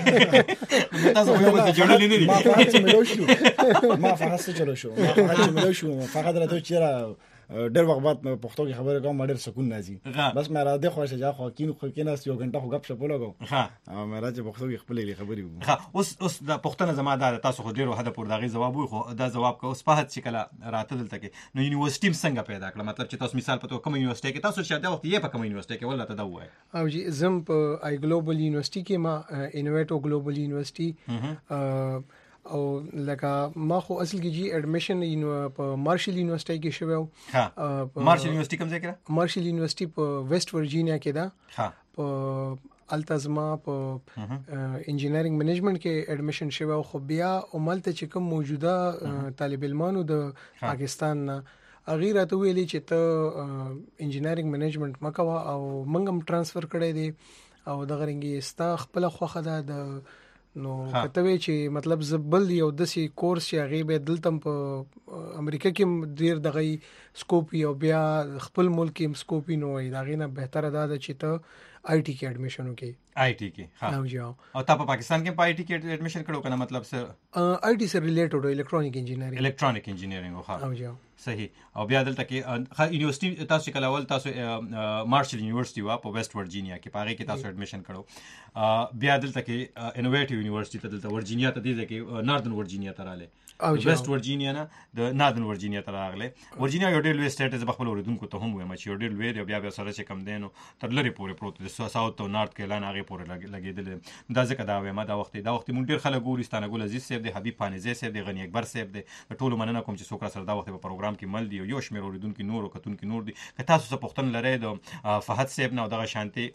ته تاسو یو څه جوړلې نه دي ما فقط ملو شو ما فقط چلو شو ما فقط ملو شو فقط راته چیرې ډېر وخت بعد پښتو کې خبرې کوم ډېر سکون راځي بس مې را ده خوښه جا خو کین خو کیناس یو غنټه خو غب شپ لګو ها مې راځي پښتو کې خپلې خبرې وو ها اوس اوس د پښتنه زما دا تاسو خو ډېر وحده پر دغه جواب وي خو دا جواب کو اوس په هڅه کله راته دلته کې نو یونیورسيټي څنګه پیدا کړل مطلب چې تاسو مثال په کوم یونیورسيټي کې تاسو شاده وخت یې په کوم یونیورسيټي کې ولته دا وای او جی زم په آی ګلوبل یونیورسيټي کې ما انویټو ګلوبل یونیورسيټي او لکه ما خو اصل کې جی اډمیشن په مارشل یونیورسيټي کې شوو ها مارشل یونیورسيټي کوم ځای کې مارشل یونیورسيټي په ویسټ ورجینیا کې ده ها په التزما په انجینرینګ منیجمنت کې اډمیشن شوو خو بیا عملته چې کوم موجوده طالب علمانو د پاکستان نه اغیر ته ویلي چې ته انجینرینګ منیجمنت مکوا او منګم ترانسفر کړی دی او د غرنګي ستا خپل خوخه ده د نو کته وی چې مطلب زبل یو دسي کورس چې هغه به دلته په امریکا کې ډیر دغه سکوپ یو بیا خپل ملک کې سکوپ نو وي دا غینه بهتره ده چې ته آی ټي کې اډمیشن وکړي آی ټي کې ها او جاو او تا په پاکستان کې آی ټي کې اډمیشن کړو کنه مطلب سر آی ټي سره ریلیټډ الکترونیک انجینرینګ الکترونیک انجینرینګ ها او جاو صحیح او بیا دلته کې یونیورسيټي تاسو کله ول تاسو مارشل یونیورسيټي وا په ویسټ ورجینیا کې پاره کې تاسو اډمیشن کړو بیا دلته کې انوویټیو یونیورسيټي ته دلته ورجینیا ته دی کې ناردن ورجینیا ته رااله ویسټ ورجینیا نه د ناردن ورجینیا ته راغله ورجینیا یو ډېر لوی سټیټ از خپل اوریدونکو ته هم وایم چې یو ډېر لوی دی بیا بیا سره چې کم دینو تر لری پورې پروت دی ساوث او نارت کیرلانا هغه پورې لګیدل دا ځکه دا وایم دا وخت دا وخت مونږ ډېر خلک ګورستانه ګول عزیز صاحب دی حبیب پانیزه صاحب دی غنی اکبر صاحب دی ټول مننه کوم چې څوک سره دا وخت په پروګرام کې مل دی یو شمیر اوریدونکو نور او کتونکو نور دی که تاسو څه پښتون لرئ د فهد صاحب نه دغه شانتي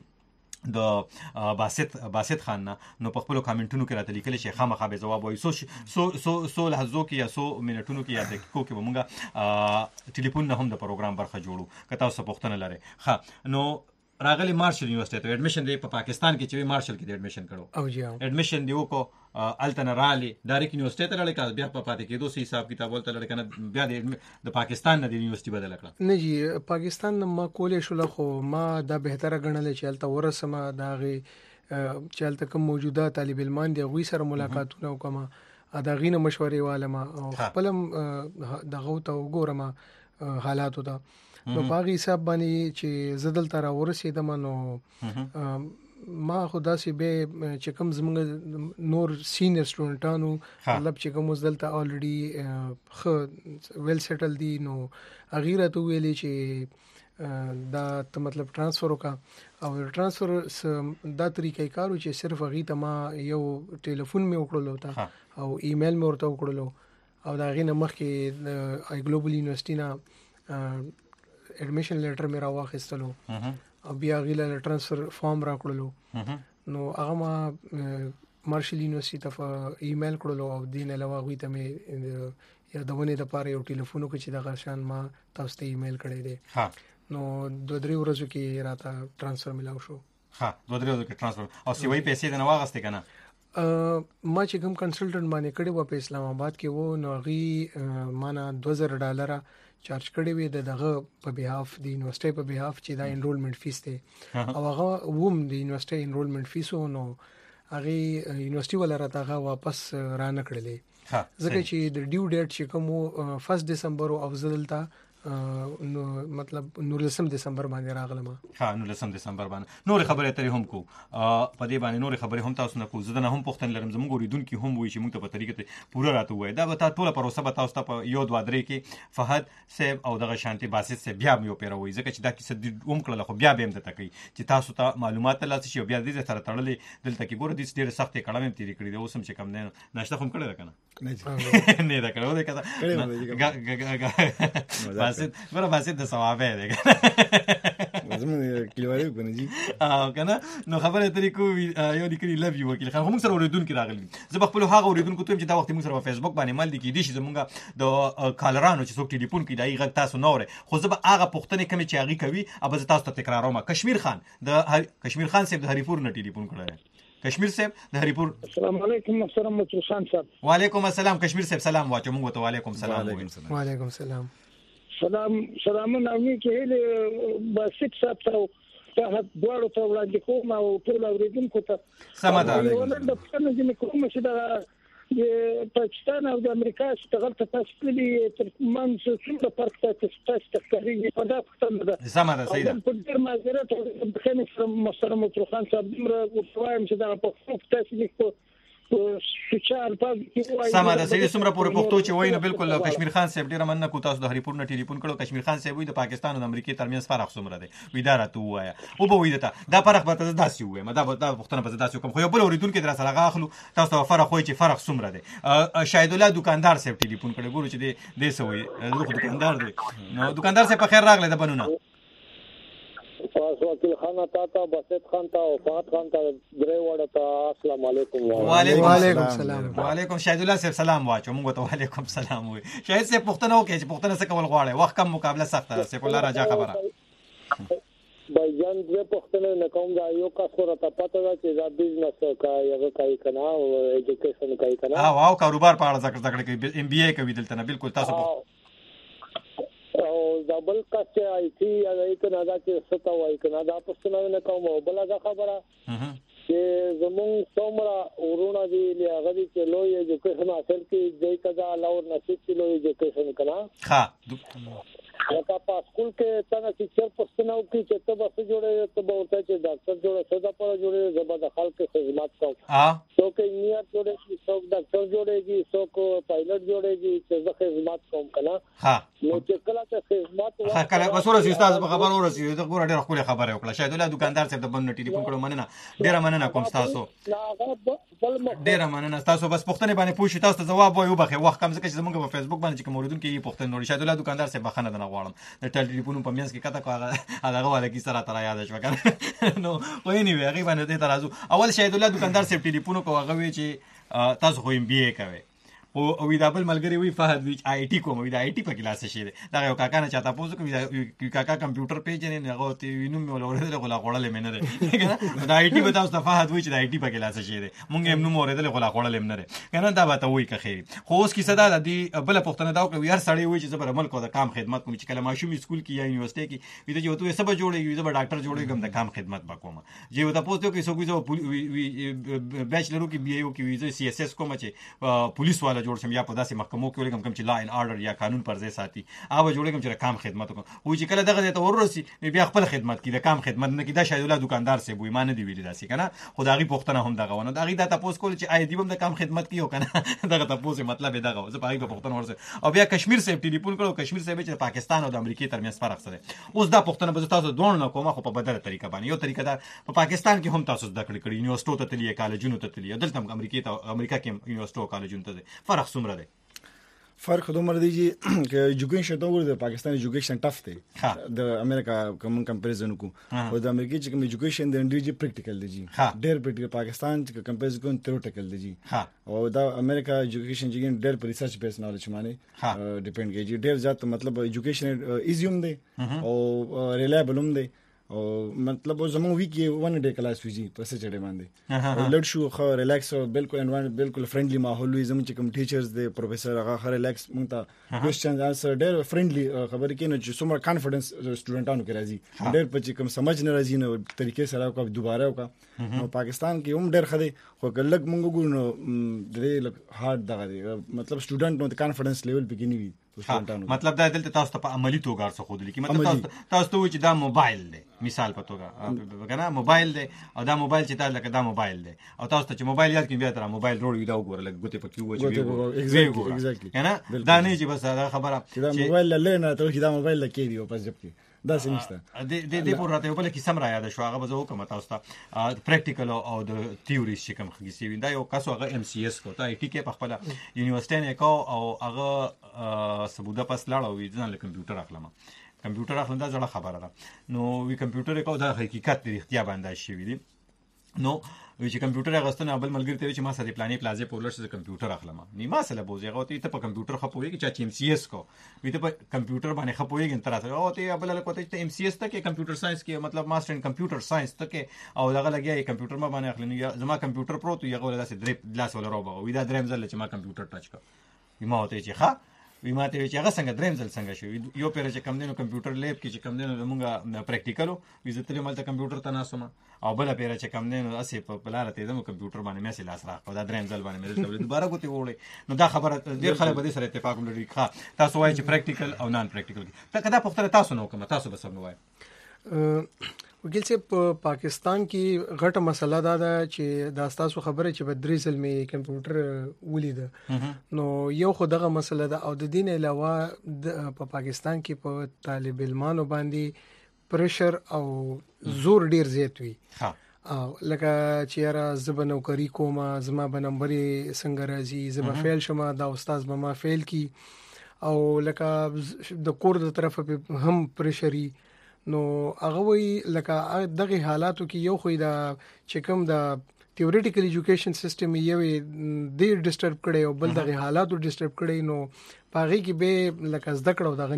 د باسط باسط خان نه نو په خپل کامنټونو کې راته لیکل شي خامخا به جواب وایي سو سو سو سو لحظو کې یا سو منټونو کې یا دقیقو کې مونږه ټلیفون نه هم د پروګرام برخه جوړو که تاسو پښتون لرئ ها نو راغلی مارشل یونیورسيټي ته اډمیشن دی په پاکستان کې چې مارشل کې اډمیشن کړو او جی اډمیشن دی وکړو التن رالی ډایرکټ یونیورسيټي ته لړ کړه بیا په پاتې کې دوه حساب کتاب ولته لړ کنه بیا د پاکستان نه د یونیورسيټي بدل کړه نه جی پاکستان ما کولې شو خو ما دا بهتره غنل چې الته ورسمه دا غي چې الته کوم موجوده طالب علمان دی غوي سره ملاقاتونه وکم دا غینه مشورې والما او خپلم دغه ته وګورم حالاتو ته نو باغی صاحب باندې چې زدل تر ورسېدم نو ما خدا سي به چې کوم زموږ نور سینیئر سټوډنټانو مطلب چې کوم زدلته الریډي خ ویل سیټل دي نو اغیره تو ویلې چې دا ته مطلب ترانسفر وکا او ترانسفر دا طریقې کارو چې صرف اغي ته ما یو ټلیفون می وکړلو تا او ایمیل می ورته وکړلو او دا غینه مخکې آی ګلوبل یونیورسيټي نه اډمیشن لیټر مې راوخستلو او بیا غیله ترانسفر فارم را کړلو نو هغه ما مارشل یونیورسيټي ته ایمیل کړلو او دین علاوه غوي ته مې یادونه د پاره یو ټلیفون کو چې د غشان ما تاسو ته ایمیل کړی دی ها نو دوه درې ورځې کې راته ترانسفر ملاو شو ها دوه درې ورځې کې ترانسفر او سی وای پیسې د نواغسته کنه ما چې کوم کنسلټنټ باندې کړي و په اسلام آباد کې وو نو غي معنا دوه زره ډالر چارج کړی وي د دغه په بیهاف د یونیورسيټي په بیهاف چې دا انرولمنت فیس دی او هغه ووم د یونیورسيټي انرولمنت فیس نو هغه یونیورسيټي ولر راغه واپس را نه کړلې ځکه چې د ډیو ډیټ چې کوم فرست دسمبر او افضلتا نو مطلب نولسم دسمبر باندې راغلم. ها نولسم دسمبر باندې نور خبرې ترې هم کو په دې باندې نور خبرې هم تاسو نه کو زدن هم پښتن لرم زموږ ریدونکو هم وایي چې موږ ته په طریقې پوره راته وای دا به تاسو ټول پروسه به تاسو ته په یو دوه درې کې فهد صاحب او دغه شانتي باسط صاحب بیا یو پیروي ځکه چې دا کیسه د اوم کړل خو بیا به هم د تکي چې تاسو ته معلومات ترلاسه شي بیا دې سره تړلې دلته کې ګوره دې ډېر سخت کړم تیری کړی دا اوسم چې کم نه ناشته هم کړی کنه نه دا کړو دا کړه باسط ګوره باسط د ثواب دی زموږ کلیوالي کنه جی او کنه نو خبره ترې کو یو لیکلي لوف یو وکیل خان موږ سره اوریدونکو راغلي زه خپل هغه اوریدونکو ته چې دا وخت موږ سره په فیسبوک باندې مال دي کې دي چې زموږ د کالرانو چې څوک ټلیفون کوي دای غږ تاسو نور خو زه به هغه پښتنې کمی چې هغه کوي اب زه تاسو ته تکراروم. کشمیر خان د کشمیر خان صاحب د هریپور نه ټلیفون کړی کشمیر صاحب د هریپور. السلام علیکم محترم مترسان صاحب. وعلیکم السلام کشمیر صاحب سلام واچو موږ ته وعلیکم السلام. وعلیکم السلام. سلام سلامونه امي کې له باسط صاحب ته ته دوړو ته وړاندې کوم او ټول اوریدونکو ته سم ده ولر د پښتنو چې کوم چې د پاکستان او د امریکا څخه ته تاسو کلی تر منځ څومره فرق تاسو تاسو تخریږي په دا پښتنه ده سم ده صحیح ده په ډیر معذرت بخنه سره محترم مترخان صاحب دمر وایم چې دا په خپل تاسو کې سوچال پاږي سم ده صحیح سمره پورې پښتو چې وای نو بالکل کشمیر خان صاحب ډیر مننه کو تاسو د هریپور نه ټلیفون کړو کشمیر خان صاحب وي د پاکستان او د امریکای ترمنځ فرق سمره دی ویدار ته وایا او به وې دته دا فرق به تاسو داسي وای مدا به دا پښتنه به داسي کوم خو یو بل اوریدونکو در سره غاخلو تاسو فرق وای چې فرق سمره دی شاهد الله دکاندار صاحب ټلیفون کړو ګورو چې دی د سوې لوخ دکاندار دی نو دکاندار صاحب په خیر راغله د بنونه تاسو وکیل خان تا ته باسط خان ته او فات خان ته درې وړه ته السلام علیکم. وعلیکم السلام. وعلیکم شاهد الله صاحب سلام واچو موږ ته وعلیکم السلام وای شاهد صاحب پښتنه وکي چې پښتنه څه کول غواړي وخت کم مقابله سخته ده سیف الله راجا خبره بایجان دې پښتنه نه کوم دا یو کا سره ته پته ده چې دا بزنس کوي هغه کوي کنه او ایجوکیشن کوي کنه او او کاروبار په اړه ذکر ذکر کوي ام بي اي کوي دلته نه بالکل تاسو او ډبل کاست آی ټي هغه کنه دا چې ستا وای کنه دا پښتنه نه کوم بل هغه خبره چې زمون څومره ورونه دي هغه دي چې لوی ایجوکیشن حاصل کړي دې کدا لاور نصیب چې لوی ایجوکیشن کنه ها لکه په سکول کې څنګه چې پښتنه او کې چې ته بس جوړې ته به ورته چې ډاکټر جوړې ساده پر جوړې زبر د خلک خدمت کوم ها څوک انجینر جوړېږي څوک ډاکټر جوړېږي څوک پایلټ جوړېږي چې زه خدمت کوم کنه ها نو چې کله ته خدمت ها کله وسوره استاد په خبر ورسېږي ته ګوره ډېر خپل خبره وکړه شاید الله دکاندار صاحب د بن ټلیفون کړو مننه ډېر مننه کوم تاسو ډېر مننه تاسو بس پښتنه باندې پوښتنه تاسو جواب وایو بخې وخت کم ځکه چې زموږ په فیسبوک باندې چې موریدون کې پښتنه نور شاید الله دکاندار صاحب بخنه نه غواړم د ټلیفون په میانس کې کته کوه هغه والا کی سره تر یاد شو کنه نو وای نه وی هغه باندې ته راځو اول شاید الله دکاندار صاحب ټلیفون کوه هغه وی چې تاسو خو ام بي اي کوي او وی دا بل ملګری وی فهد وی آی ټی کوم وی دا آی ټی په کلاس شي دا یو کاکا نه چاته پوسو کوي دا کاکا کمپیوټر پیج نه هغه تی وینم مول اوریدل غلا غړل مې نه ده دا آی ټی به تاسو فهد وی چې دا آی ټی په کلاس شي مونږ هم نو اوریدل غلا غړل مې نه ده کنه دا به ته وی که خیر خو اوس کی صدا د بل پښتنه دا کوي هر سړی وی چې زبر عمل کو د کام خدمت کوم چې کله ماشوم سکول کې یا یونیورسيټي کې وی ته جو ته سبا جوړي زبر ډاکټر جوړي کوم د کام خدمت وکوم چې وتا پوسټو کې سو کوی بیچلرو کې بي ای او کې وی سی اس اس کوم چې پولیس والا جوړ شم یا په داسې محکمو کې ولګم کوم چې لا ان آرډر یا قانون پر ځای ساتي هغه جوړې کوم چې کام خدمت وکړي و چې کله دغه ته ورسي بیا خپل خدمت کې د کام خدمت نه کې دا شاید الله دکاندار سه وي مان دی ویل داسې کنه خدایي پښتنه هم دغه ونه دغه د تاسو کول چې آی دی هم د کام خدمت کیو کنه دغه تاسو مطلب دغه زه پای په پښتنه ورسه او بیا کشمیر سه ټلیفون کړو کشمیر سه چې پاکستان او د امریکای ترمنځ فرق سره اوس دا پښتنه به تاسو دوه نه کومه خو په بدله طریقه باندې یو طریقه دا په پاکستان کې هم تاسو د کړی کړی یونیورسيټو ته تللی کالجونو ته تللی دلته امریکای ته امریکا کې یونیورسيټو کالجونو ته فرق څومره دی فرق دومره دی چې ایجوکیشن ته وګورئ د پاکستان ایجوکیشن ټف دی د امریکا کوم کمپیریزن کو او د امریکای چې کوم ایجوکیشن د انډیجی پریکټیکل دی جی ډېر پریکټیکل پاکستان چې کمپیریزن کو تھیوریټیکل دی جی او دا امریکا ایجوکیشن چې ډېر په ریسرچ بیس نالج باندې ډیپند کیږي ډېر زیات مطلب ایجوکیشن ایزیوم دی او ریلایبل هم دی او مطلب زموږ وی کې ون ډے کلاس ویږي په څه چړې باندې لړ شو خو ریلیکس بالکل انوایرنمنت بالکل فرندلی ماحول وي زموږ چې کوم ټیچرز دی پروفیسور هغه ریلیکس مونږ ته کوېسچنز انسر ډېر فرندلی خبرې کوي نو چې څومره کانفیډنس سټوډنټانو کې راځي ډېر په چې کوم سمجھ نه راځي نو طریقې سره کو دوباره وکړه نو پاکستان کې هم ډېر خدي خو کلک مونږ ګورو نو ډېر هارد دغه دی مطلب سټوډنټ نو کانفیډنس لیول پکې نه وي مطلب دا دلته تاسو ته په عملی توګه ارڅ خو دي مطلب تاسو تاسو ته چې دا موبایل دی مثال په توګه کنه موبایل دی او دا موبایل چې تاسو لکه دا موبایل دی او تاسو ته چې موبایل یاد کړئ بیا تر موبایل روړ وي دا وګورئ لکه ګوتې پکې و چې ایگزیکټلی کنه دا نه چې بس دا خبره چې موبایل لنه ته چې دا موبایل لکې دی او پس جب کې دا څه نشته د د د پور راته یو بل کیسه را یاد شو هغه به زه کوم تاسو ته پریکټیکل او د تیوریز چې کوم خګسی وي دا یو کاسو هغه ام سی اس کو ته ټی کې په خپل یونیورسيټي نه کو او هغه سبوده پس لاړ او ځان له کمپیوټر اخلم کمپیوټر اخلم دا ځړه خبره ده نو وی کمپیوټر کو دا حقیقت دی اختیار باندې شي وی نو وی چې کمپیوټر غستنه بل ملګری ته چې ما سره پلانې پلازې په ولر چې کمپیوټر اخلم نی ما سره بوزي غوتی ته په کمپیوټر خپوي چې ام سی اس کو وی ته په کمپیوټر باندې خپوي ګن تر ته او ته بل له کوته چې ام سی اس ته کې کمپیوټر ساينس کې مطلب ماستر ان کمپیوټر ساينس ته کې او دغه لګي کمپیوټر ما باندې اخلنی زما کمپیوټر پرو ته یو ولدا سي درې لاس ولا روبا وی دا دریم ځل چې ما کمپیوټر ټچ کړ وی ما ته چې ښه وی ماته چې هغه څنګه دریم ځل څنګه شو یو پیر چې کم دینو کمپیوټر لیب کې چې کم دینو موږ پریکټیکلو وی زه تل مالته کمپیوټر ته ناسوم او بل پیر چې کم دینو اسی په بلاره ته دمو کمپیوټر باندې مې لاس راخ دا دریم ځل باندې مې ته دوباره کوتي وړي نو دا خبره ډیر خلک به سره اتفاق لري ښه تاسو وایي چې پریکټیکل او نان پریکټیکل ته کدا پختره تاسو نو کوم تاسو به سم وایي وګیل چې په پاکستان کې غټه مسله دا ده چې دا تاسو خبره چې په درې ځل می کمپیوټر ولید نو یو خو دغه مسله ده او د دین علاوه په پاکستان کې په طالب علمانو باندې پریشر او زور ډیر زیات وي او لکه چې را زب نوکری کوم زما به نمبرې څنګه راځي زما فیل شمه دا استاد به ما فیل کی او لکه د کور د طرفه هم پریشري نو هغه وی لکه دغه حالاتو کې یو خو دا چې کوم دا تھیوریټیکل ایجوکیشن سیستم یو ډیر ډیسټرب کړي او بل دغه حالاتو ډیسټرب کړي نو پاغي کې به لکه زده کړو دغه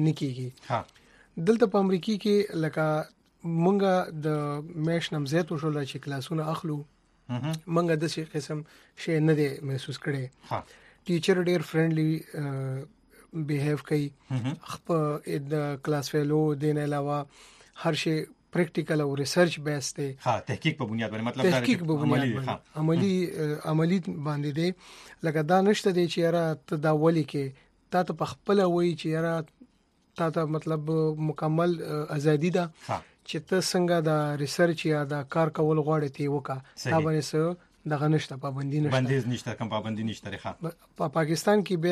نکېږي دلته په امریکا کې لکه مونږه د میش نم زیاتو شول چې کلاسونه اخلو مونږه د شي قسم شی نه دی محسوس کړي ټیچر ډیر فرندلی بیهیو کوي خپل د کلاس فیلو دین علاوه هر شی پریکټیکل او ریسرچ بیس دی ها تحقیق په بنیاد باندې مطلب تحقیق په بنیاد باندې عملی عملی باندې دی لکه دا نشته دی چې را تداولی کې تا ته په خپل وای چې را تا ته مطلب مکمل ازادي ده چې ته څنګه دا ریسرچ یا دا کار کول غواړې تی وکا تا باندې څه دغه نشته پابندي نشته بندیز نشته کوم پابندي نشته ښه په پاکستان کې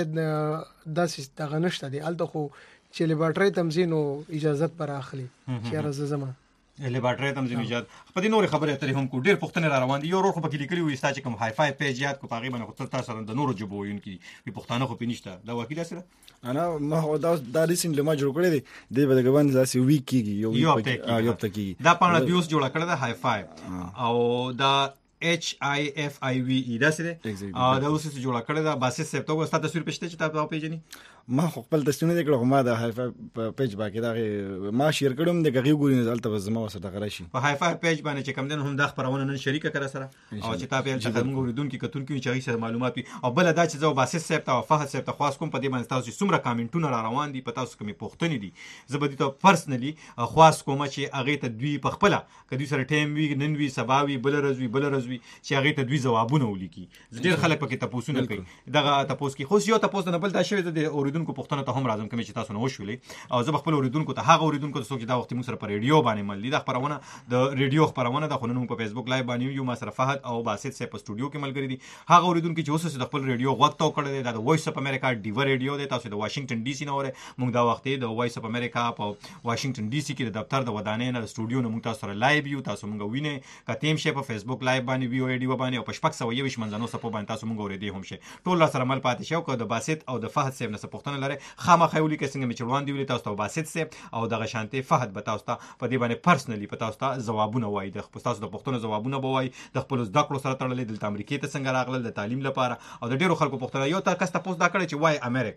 به داسې دغه نشته دی الته خو چې لیبارټری تمزین او اجازه پر اخلي چې راز زما لیبارټری تمزین اجازه په دې نور خبره اترې هم کو ډیر پښتنه را روان دي یو ورو په کې لیکلي وي چې کوم هاي فای پیج یاد کو پاغي باندې خو تاسو سره د نورو جبو یون کې په پښتانه خو پینشته دا وکیل سره انا ما هو دا دا ریسنټلی ما جوړ کړی دی د بده غوان داسې ویک کیږي یو یو یو تکي دا پانه بیوس جوړ کړی دا هاي فای او دا H I F I V E دا سره ا دا اوس څه جوړ کړی دا باسه سپټو وستا تصویر پښته چې تاسو پیژنې ما خپل تصویر نه کړو ما دا هاي فای پیج باندې دا ما شیر کړم د غي ګورین دلته زما وسه دغه راشي په هاي فای پیج باندې چې کم دن هم د خبرونه نن شریک کړه سره او چې تاسو چې موږ ورودون کې کتون کې چې سره معلومات او بل دا چې زو باسه سپټ او فهد سپټ خاص کوم په دې باندې تاسو څومره کامنټونه را روان دي په تاسو کومې پوښتنې دي زبدي ته پرسنلی خاص کوم چې هغه ته دوی په خپل کدي سره ټیم وی نن وی سباوي بل رزوي بل رزوي چې هغه ته دوی جوابونه ولیکي ډیر خلک پکې تاسو نه کوي دغه تاسو کې خو یو تاسو نه بل دا شوی د اوریدونکو پښتنه ته هم راځم کوم چې تاسو نه وشولې او زه خپل اوریدونکو ته هغه اوریدونکو ته څوک دا وخت موږ سره په ریډیو باندې ملي د خبرونه د ریډیو خبرونه د خلونو په فیسبوک لایو باندې یو ما سره فهد او باسط سه په سټوډیو کې ملګری دي هغه اوریدونکو چې اوس د خپل ریډیو وخت تو کړی دی د وایس اف امریکا ډیو ریډیو دی تاسو د واشنگټن ډي سي نه وره موږ دا وخت د وایس اف امریکا په واشنگټن ډي سي کې د دفتر د ودانې نه سټوډیو نه موږ تاسو سره لایو یو تاسو موږ وینه کتیم شي په فیسبوک لایو باندې ویو ایډیو باندې او په شپږ سوه یو منځنو سپو باندې تاسو موږ اوریدي هم شي ټول سره مل پاتې شو کو د باسط او د فهد سیب نه سپوښتنه لري خامخا ویلي کې څنګه می چړوان دی ویلي تاسو ته باسط سیب او دغه شانتي فهد به تاسو ته په دې باندې پرسنلی په تاسو ته جوابونه وایي د خپل تاسو د پښتون جوابونه به وایي د خپل زده کړو سره تړلې د امریکا ته څنګه راغله د تعلیم لپاره او د ډیرو خلکو پښتنه یو تا کس تاسو دا کړی چې وای امریکا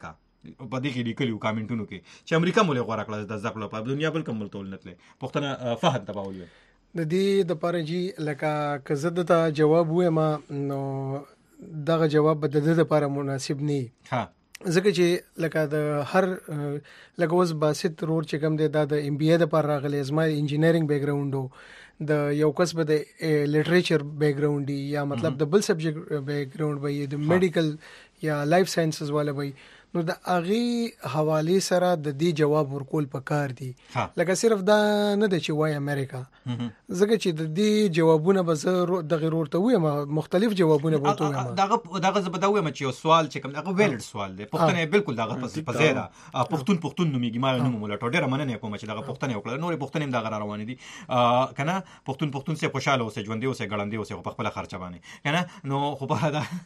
په دې کې لیکلي کامنټونو کې چې امریکا مولې غوړه کړه د ځکړو په دنیا بل کوم ملتول نتله پښتنه فهد تباول د دې د پاره جی لکه کزه د جواب وې ما نو دغه جواب به د دې لپاره مناسب نه ها ځکه چې لکه د هر لکه اوس باسط رور چې کوم دی دا د ام بي اي د پر راغلی زما انجینیرینګ بیک ګراوند د یو کس به د لټریچر بیک ګراوند یا مطلب د بل سبجیکټ بیک ګراوند به د میډیکل یا لایف ساينسز والا به نو د اغي حواله سره د دې جواب ورکول پکار دي لکه صرف دا نه د چې وای امریکا ځکه چې د دې جوابونه به زه د غیرور ته وایم مختلف جوابونه به تو وایم دغه دغه زبدوي مچ یو سوال چې کوم دغه ویلډ سوال دی پښتنه بالکل دغه په زیاده پښتون پښتون نوميږي ما نوم مولا ټوډه مننه کوم چې دغه پښتنه وکړه نور پښتنه دغه روان دي کنه پښتون پښتون سه خوشاله اوسه ژوند دی اوسه ګړندې اوسه په خپل خرچه باندې کنه نو خو په دا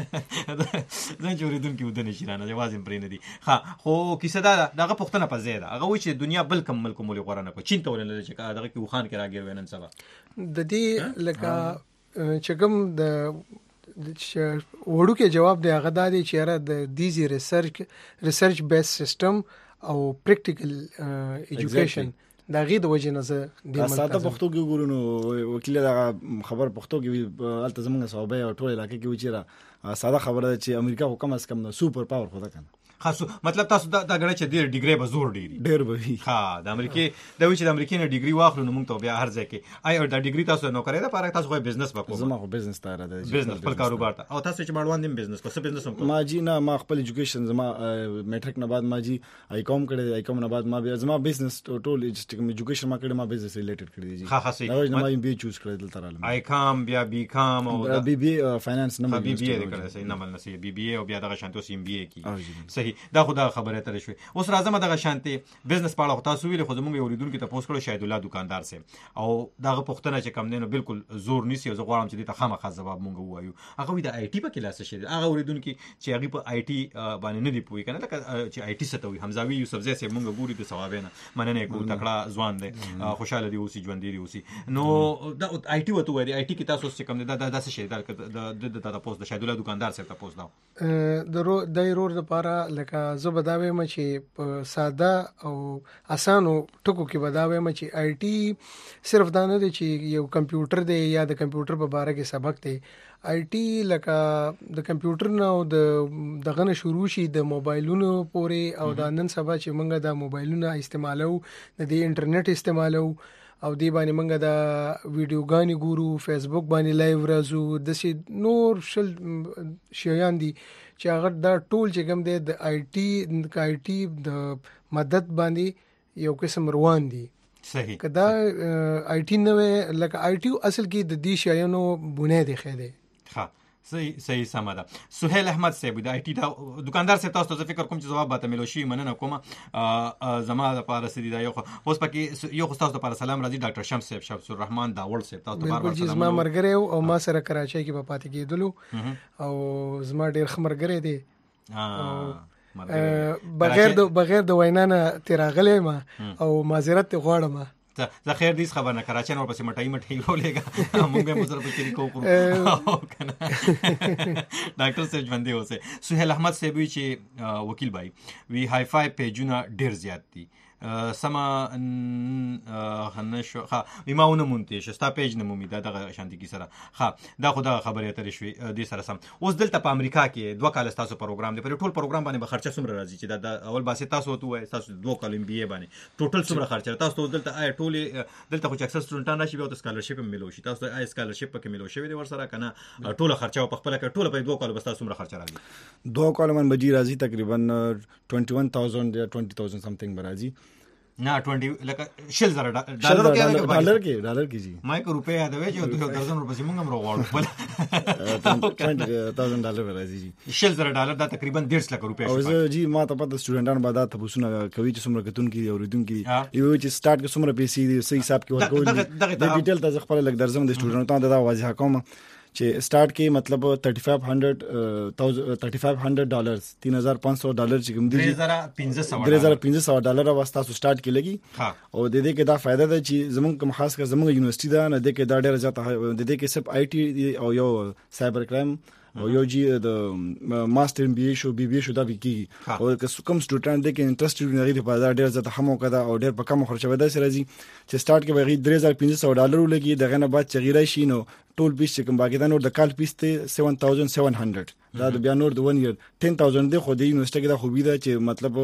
زه جوړیدون کې ودنه شيرانه جواز پرې نه دي ها خو کیسه دا دغه پښتنه په زیاده هغه و چې دنیا بل کم ملک مولي غوړنه کو چین ته ولنه چې دغه کې وخان کې راګیر وینن سبا د دې لکه چې کوم د وړو کې جواب دی هغه د چیرې د دیزي ریسرچ ریسرچ بیس سیستم او پریکټیکل ایجوکیشن دا غي د وجه نه زه د ساده پښتو کې ګورونو وکیل دا خبر پښتو کې الته زمونږ صوبې او ټول علاقې کې وچیرا ساده خبره چې امریکا حکومت کم نه سوپر پاور خو دا کنه خاص مطلب تاسو دا غړ چې ډیر ډیګری به زور ډیری ډیر به ها د امریکای د وچې د امریکای نه ډیګری واخلو نو موږ ته بیا هر ځای کې آی او دا ډیګری تاسو نو کوي دا پاره تاسو خو بزنس وکړو زما خو بزنس تاره ده بزنس خپل کاروبار ته او تاسو چې ماړوان دیم بزنس کو څه بزنس هم ما جی نه ما خپل ایجوکیشن زما میټریک نه بعد ما جی آی کوم کړی آی کوم نه بعد ما زما بزنس ټول ایجوکیشن ما کړی ما بزنس ریلیټډ کړی دي ها ها سي دا ما بي چوز کړی دلته رااله آی کوم بیا بي کوم او بي بي فاینانس نه بي بي کړی سي نه مل نسي بي بي او بیا دغه شانتو سي ام بي کی صحیح دا خدا خبره تر شوي اوس راځم دغه شانتي بزنس په اړه تاسو ویل خو زموږ اوریدونکو ته پوس کړو شاید الله دکاندار سي او دغه پښتنه چې کم نه بالکل زور نيسي زه غواړم چې د خامخا جواب مونږ وایو هغه وی د آی ټي په کلاس شي هغه اوریدونکو چې هغه په آی ټي باندې نه دی پوي کنه لکه چې آی ټي ستوي حمزاوي یوسف زي سي مونږ ګوري د ثوابینه مننه کو تکړه ځوان دی خوشاله دی اوسې ژوند دی اوسې نو د آی ټي وته وای آی ټي کې تاسو چې کم نه دا داسې شي د د د پوس د شاید الله دکاندار سره تاسو دا د رو د رور لپاره لکه زه بداوي م چې ساده او اسانو ټکو کې بداوي م چې آی ټي صرف دا نه دی چې یو کمپیوټر دی یا د کمپیوټر په اړه کې سبق دی آی ټي لکه د کمپیوټر نه او د دغه نه شروع شي د موبایلونو پورې او د نن سبا چې موږ د موبایلونو استعمالو د دې انټرنیټ استعمالو او دی باندې موږ د ویډیوګانی ګورو فیسبوک باندې لایو راځو د سي نور شل شیان دي چې هغه دا ټول چې کوم دی د آی ټي د آی ټي د مدد باندې یو قسم روان دي صحیح کدا آی ټي نو لکه آی ټي اصل کې د دې شیانو بنیاد خېده ها صحیح صحیح سماده سہیل احمد صاحب د آی ټي دا دکاندار سے تاسو ته فکر کوم چې جواب باته ملو شي مننه کوم زما د پاره سړي دا یو اوس پکې یو تاسو ته پاره سلام راځي ډاکټر شمس صاحب شمس الرحمن داول صاحب تاسو ته بار بار سلام ما مرګره او ما سره کراچۍ کې په پاتې کېدلو او زما ډېر خمرګره دي بغیر د بغیر د وینانه تیراغلې ما او معذرت غواړم زه خیر دې خبر نه کراچۍ نور پسې مټای مټای ولېګا موږ به مزر په کې کو کو کنه ډاکټر صاحب باندې اوسه سہیل احمد صاحب چې وکیل بھائی وی های فای پیجونه ډیر زیات دي سما هنشو ها میماونه مونته شستا پیج نمومي دا دغه شانتي کی سره ها دا خدا خبره اترې شوې د سره سم اوس دلته په امریکا کې دوه کال تاسو پروګرام دی پر ټول پروګرام باندې به خرچه څومره راځي چې دا اول باسي تاسو وته تاسو دوه کال ام بي اي باندې ټوټل څومره خرچه تاسو دلته آی ټول دلته خو چې اکثر سټوډنټان راشي به سکالرشپ ملو شي تاسو آی سکالرشپ پکې ملو شي د ور سره کنه ټول خرچه په خپل کې ټول په دوه کال بس تاسو څومره خرچه راځي دوه کال من بجی راځي تقریبا اکیس هزار یا بیس هزار سمثینګ برازي نه بیس لکه شل زره ډالر کې ډالر کې ډالر کې جی ما یک روپیا دا وی چې دوه درزن روپیا موږ هم راغواړو بل بیس هزار ډالر راځي جی شل زره ډالر دا تقریبا ډیرش لک روپیا او زه جی ما ته پته سټوډنټان بعد ته بوسونه کوي چې څومره کتون کې اوریدون کې یو چې سٹارټ کې څومره پیسې دي صحیح حساب کې ورکول د ډیټیل ته خپل لک درځم د سټوډنټانو دا واضح کوم چې سٹارټ کې مطلب پینتیس سو ډالرز تین هزار پانچ سو ډالر چې کوم دي درې هزار پنځه سوه ډالر واسطه سٹارټ کې لګي او د دې کې دا فائدہ ده چې زمونږ کوم خاص کر زمونږ یونیورسيټي ده نه د کې دا ډېر زیات د دې کې صرف آی ټي او یو سایبر کرایم او یو جی د ماستر ام بي اي شو بي بي شو دا وکي او کوم سټوډنټ د کې انټرېسټډ نه غوړي په دا ډېر زړه همو کده او ډېر په کم خرچه ودا سره راځي چې سٹارټ کې به درې هزار پنځه سوه ډالر لګي دغه نه بعد چغیره شي نو ټول پیس چې کوم باقي دا نور د کال پیس ته سیون تھاؤزنڈ سیون هنډرډ دا د بیا نور د ون ایئر ټین تھاؤزنڈ دی خو د یونیورسيټي کې دا خوبي ده چې مطلب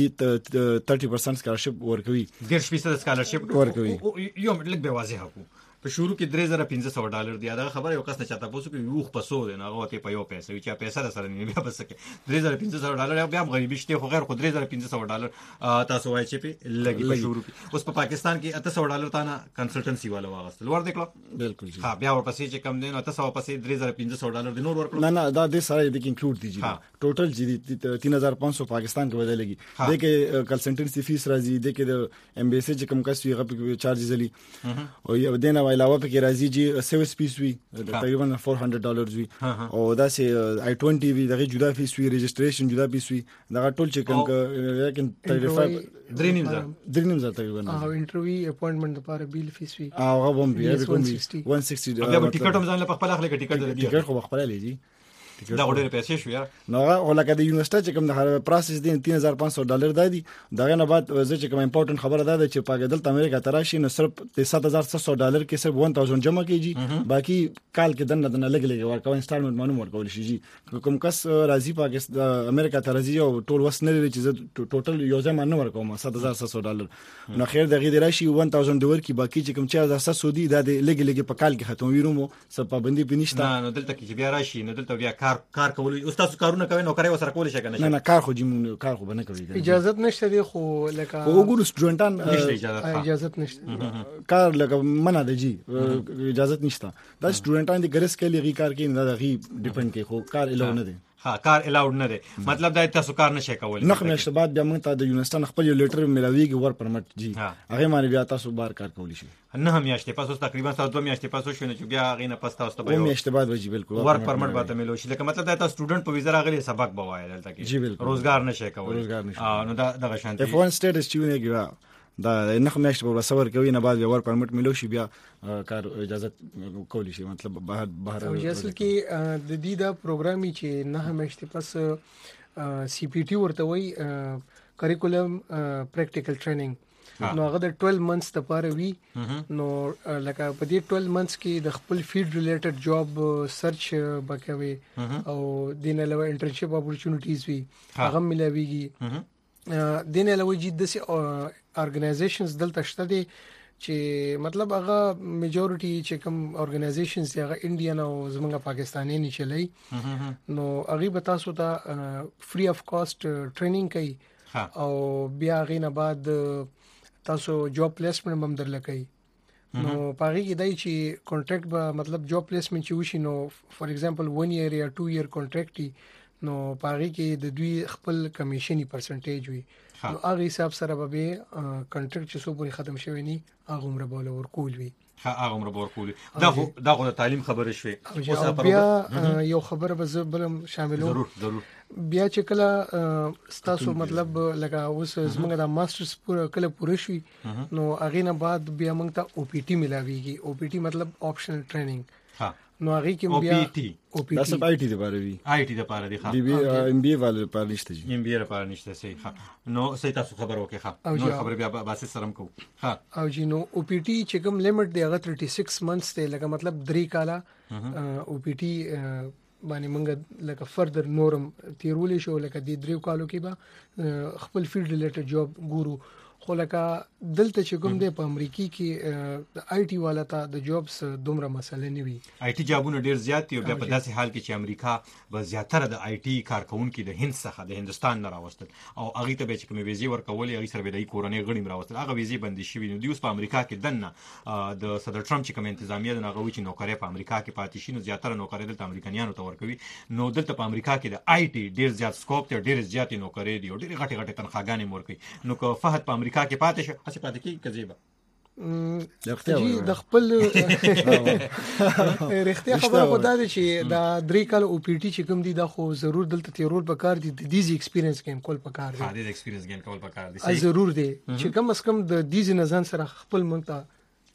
دی ثلاثين پرسنٹ سکالرشپ ورکوي ډېر فیصد سکالرشپ ورکوي یو مطلب به واضح کو په شروع کې درې هزار پنځه سوه ډالر دی دا خبره یو کس نه چاته پوسو کې یو خپسو دی نه غوته په یو پیسې وی چې پیسې سره نه بیا بس کې درې هزار پنځه سوه ډالر بیا غریبی شته خو غیر خو درې هزار پنځه سوه ډالر تاسو وایي چې په لګي په شروع کې اوس په پاکستان کې اته سوه ډالر تانه کنسلټنسي والا واغستل ور دکړه بالکل ها بیا ورپسې چې کم دین اته سوه پسې درې هزار پنځه سوه ډالر دی نور ورکړه نه نه دا د سره د کې انکلود دي جی ټوټل جی تین هزار پانچ سو پاکستان کې بدلېږي د کې کنسلټنسي فیس راځي د کې د ایمبیسی چې کم کس وی غو چارجز لري او یو دینه علاوه په کې راځي جی سروس فیس وی تقریبا چار سو ډالر وی او دا سي آی بیس وی دغه جدا فیس وی رجسټریشن جدا فیس وی دا ټول چې کوم لیکن پنځه درې نیم زره درې نیم زره تقریبا او انټرویو اپوینټمنت لپاره بیل فیس وی هغه هم بیا کوم ایک سو شصت بیا ټیکټ هم ځان له خپل اخلي ټیکټ دی ټیکټ خو خپل لې جی دا ډېر پیسې شو یار نو هغه ولکه د یونیورسيټي چې کوم د پروسس دي تین هزار پانچ سو ډالر دی دغه نه بعد زه چې کوم امپورټنت خبره ده چې په دلته امریکا تراشي نو صرف سات هزار سه سو ډالر کې صرف ون تھاؤزنڈ جمع کیږي باقي کال کې دنه دنه لګ لګ ورکو انسټالمنت معلوم ورکول شي جی کوم کس راځي پاکستان امریکا ته راځي او ټول وس نه لري چې ټوټل یو ځای نه ورکوم سات هزار سه سو ډالر نو خیر دغه دی راشي ون تھاؤزنڈ ور کې باقي چې کوم چار هزار سه سو دی دا لګ لګ په کال کې ختم ویرومو سب پابندي پینشته نه نو دلته کې بیا راشي نو دلته بیا کار کار کول او تاسو کارونه کوي نو کوي وسره کول شي کنه نه نه کار خو جیم کار خو بنه کوي اجازه نشته دی خو لکه وګورو سټوډنټان نشته اجازه نشته کار لکه منه دی جی اجازه نشته دا سټوډنټان د ګرس کې لغي کار کې نه دغه ډیپند کوي خو کار الاو نه دی ها کار الاود نه دی مطلب دا تاسو کار نشئ کولای نه خمه بعد بیا موږ ته د یونیورسيټي خپل یو لیټر ملاویږي ور پرمټ جی هغه باندې بیا تاسو بار کار کولی شي نه هم میاشتې پس اوس تقریبا تاسو دوه میاشتې پس شو نه چې بیا غینه پس تاسو ته به میاشتې بعد وځي بالکل ور پرمټ به ته ملو شي لکه مطلب دا تاسو سټوډنټ په ویزا راغلی سبق بوایي دلته کې روزګار نشئ کولای روزګار نشئ نو دا دغه شانتي اف ون سټیټس چونه کیږي دا نه خمه په وسور کوي نه بعد ور پرمټ ملو شي بیا کار اجازه کولی شي مطلب بهر بهر او اصل کې د دې دا پروګرامي چې نه همیشته پس سی پی ټي ورته وای کریکولم پریکټیکل ټریننګ نو هغه د ټویلو منثس لپاره وی نو لکه په دې ټویلو منثس کې د خپل فیلډ ریلیټډ جاب سرچ وکوي او دین علاوه انټرنشپ اپورچونټیز وی هغه ملويږي دین علاوه جدي سي اورګنایزیشنز دلته شته دي چې مطلب هغه میجورټي چې کوم اورګنایزیشنز دي هغه انډین او زمونږ پاکستاني نه چلای نو هغه به تاسو ته فری اف کاست ټریننګ کوي او بیا غینه بعد تاسو جاب پلیسمنت هم درلکای نو پاره کې دای چې کانټریکټ به مطلب جاب پلیسمنت چې وشي نو فور ایگزامپل ون ایئر یا ټو ایئر کانټریکټ نو پاره کې د دوی خپل کمیشنی پرسنټیج وي نو هغه حساب سره به کانټریکټ چې څو پورې ختم شوی ني هغه عمر به ورکول وي ها هغه عمر به ورکول دا دا د تعلیم خبره شوي اوس بیا یو خبره به بلم شاملو ضرور ضرور بیا چې کله ستاسو مطلب لکه اوس زموږ د ماسترز پوره کله پوره شي نو هغه نه بعد بیا موږ ته او پی ټي ملاويږي او پی ټي مطلب آپشنل ټریننګ ها نو هغه کې بیا او پی ټي دا سب آی ټي د پاره وی آی ټي د پاره دی ها بي بي ام بي والے لپاره نشته جی ام بي لپاره نشته صحیح ها نو صحیح تاسو خبر وکي ها نو خبر بیا باسه سرم کو ها او جی نو او پی ټي چې کوم لیمټ دی هغه شکل منثس دی لکه مطلب درې کاله او پی ټي باندې موږ لکه فردر نورم تیرولې شو لکه د دریو کالو کې به خپل فیلډ ریلیټډ جاب ګورو خو لکه دلته چې کوم دی په امریکا کې د آی ټي والا ته د جابس دومره مسله نه وي آی ټي جابونه ډیر زیات دي او بیا په داسې حال کې چې امریکا به زیاتره د آی ټي کارکونکو د هند څخه د هندستان نه راوستل او هغه ته به چې کوم ویزې ورکول هغه سره به د کورنۍ غړي راوستل هغه ویزې بندي شوې نو د اوس په امریکا کې دنه د صدر ټرمپ چې کوم انتظامیه د هغه چې نوکري په امریکا کې پاتې شي نو زیاتره نوکري د امریکایانو ته ورکوي نو دلته په امریکا کې د آی ټي ډیر زیات سکوپ ته ډیر زیات نوکري دي او ډیر غټي غټي تنخواګانې ورکوي نو که فهد په امریکا کې پاتې شي هڅه پاتې کی کزيبه جی د خپل رښتیا خبره خدا دې چې دا درې کال او پی ټي چې کوم دي دا خو ضرور دلته تیرول پکار دي د دې ایکسپیرینس ګین کول پکار دي ها دې ایکسپیرینس ګین کول پکار دي صحیح ضرور دي چې کم اس کم د دې نزان سره خپل مونږ ته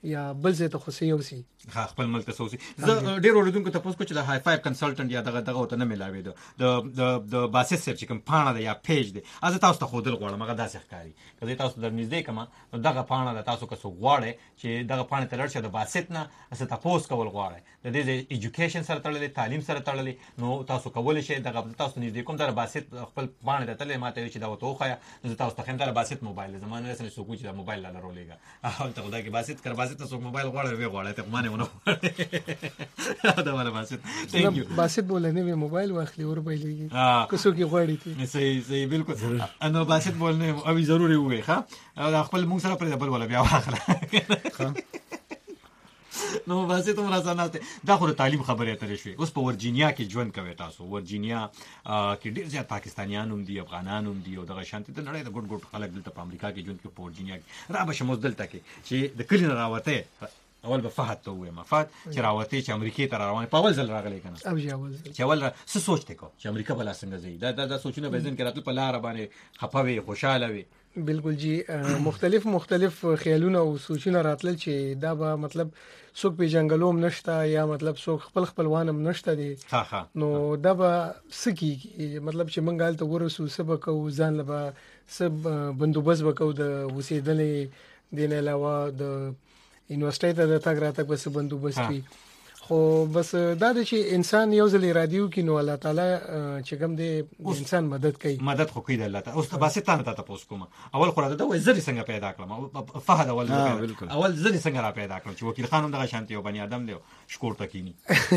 یا بل ځای ته خو څه یوسي ها خپل ملک ته سوسي زه ډېر اوریدونکو ته پوښتنه کوم چې د هاي فایو کنسلټنټ یا دغه دغه ته نه ملاوي د د د باسس سر چې کوم پاڼه ده یا پیج ده از تاسو ته خودل غواړم هغه داسې ښکاری کله تاسو در نږدې کما نو دغه پاڼه ده تاسو که څو غواړئ چې دغه پاڼه ته لړ شي د باسط نه څه تاسو کول غواړئ د دې ایجوکیشن سره تړلې تعلیم سره تړلې نو تاسو کولای شئ دغه تاسو نږدې کوم در باسط خپل پاڼه ته تللی ماته چې دا وتوخه نو تاسو ته هم در باسط موبایل زمانه سره څوک چې دا موبایل لا رولېګا او ته خدای کې باسط کر باسط څوک موبایل غواړي وی غواړي ته مانه ونه دا ولا باسط ثانک یو باسط بولنه به موبایل واخلي اور بایلېږي که څوک غواړي ته صحیح صحیح بالکل انو باسط بولنه او ضروري وي ښه دا خپل موږ سره پر بل ولا بیا واخله نو باسط هم راځناته دا خو د تعلیم خبره اترې شوې اوس په ورجینیا کې ژوند کوي تاسو ورجینیا کې ډېر زیات پاکستانیان هم دي افغانان هم دي او دغه شانتي د نړۍ د ګډ ګډ خلک دلته په امریکا کې ژوند کوي په ورجینیا کې را به شموس دلته کې چې د کلی نه راوته اول به فهد ته وې ما فهد چې راوته چې امریکا ته روان په اول ځل راغلی کنه او یا اول چې اول څه سوچته کو چې امریکا بل څنګه ځي دا دا سوچونه به ځین کې راتل په لار باندې خپوي خوشاله وي بالکل جی مختلف مختلف خیالونه او سوچونه راتل چې دا به مطلب څوک په جنگلوم نشته یا مطلب څوک خپل خپلوانم نشته دي ها ها نو دا به سکی مطلب چې مونږ حالت ورسو سبا کو ځان لبا سب بندوبست وکاو د وسیدلې دین علاوه د یونیورسيټي ته د تاګ راتګ بس بندوبست وي خو بس دا د چې انسان یو ځل رادیو کې نو الله تعالی چې کوم دی انسان مدد کوي مدد خو کوي د الله تعالی اوس ته باسه تانه ته تاسو کوم اول خو راځه دا وای زری څنګه پیدا کړم فهد اول اول زری څنګه را پیدا کړم چې وکیل خانم دغه شانتي یو بنی ادم دی شکور تکینی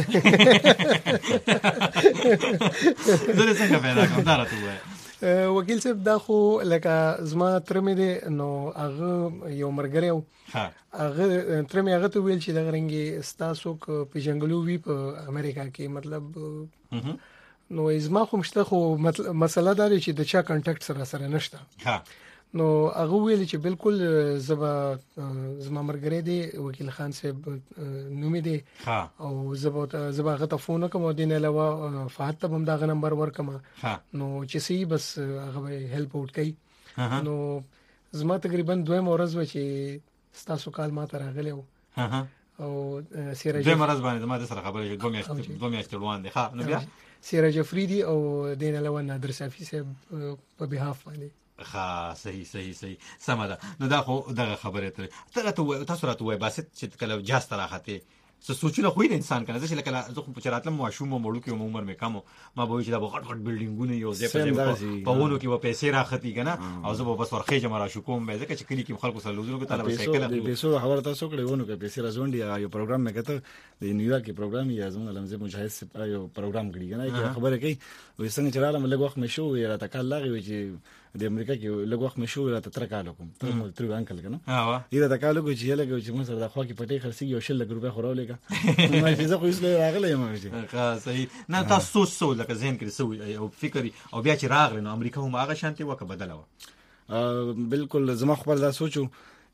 زری څنګه پیدا کړم دا راته وای وکیل صاحب دا خو لکه زما ترمه دي نو هغه یو مرګره او هغه ترمه هغه ته ویل چې دا رنګي ستاسو په جنگلو وی په امریکا کې مطلب نو ازما خو مشته خو مسله دا چې د چا کانټاکټ سره سره نشته نو هغه ویل چې بالکل زبا زما مرګره دي وکیل خان صاحب نومې دي او زبا زبا هغه ته فون کوم دین علاوه فهد ته هم دا نمبر ورکم نو چې سي بس هغه هیلپ اوټ کوي نو زما تقریبا دوه ورځ و چې ستاسو کال ما ته راغلی و او سیراج دوه ورځ باندې ما سره خبرې دوه میاشتې دوه میاشتې روان دي ها نو بیا سیراج افریدي او دین علاوه نادر صافي صاحب په بهاف باندې ها صحیح صحیح صحیح سم ده نو دا خو دغه خبره ته ته تاسو راته وای باسط چې کله جاست راخته څه سوچونه خو انسان کنه چې لکه زه خو په چراتله ماشوم مړو کې عمر مې کم ما به چې دا غټ غټ بلډینګونه یو ځای په په ونو کې و پیسې راختی کنه او زه به بس ورخې جمع را شو کوم به ځکه چې کلی کې خلکو سره لوزونو کې طالب سایکل د پیسو خبره تاسو کړې ونه کې پیسې راځوندي یو پروګرام مې کته د نیویارک کې پروګرام یې ازمن لمزه مجاهد سپا یو پروګرام کړی کنه خبره کوي وې څنګه چې رااله لږ وخت مې شو یې راته کال لاغي چې د امریکا کې لږ وخت مې شو راته تر کال کوم تر مو تر انکل کنه ها یې راته کال کوي چې لږ چې موږ سره د خوا کې پټې خرڅي یو شل روپیا خورولېګا ما چې زه خو یې راغله یم ها صحیح نه تاسو سو لکه ذهن کې سو او فکر او بیا چې راغله نو امریکا هم هغه شانتي وکړه بدلوه بالکل زما خپل دا سوچو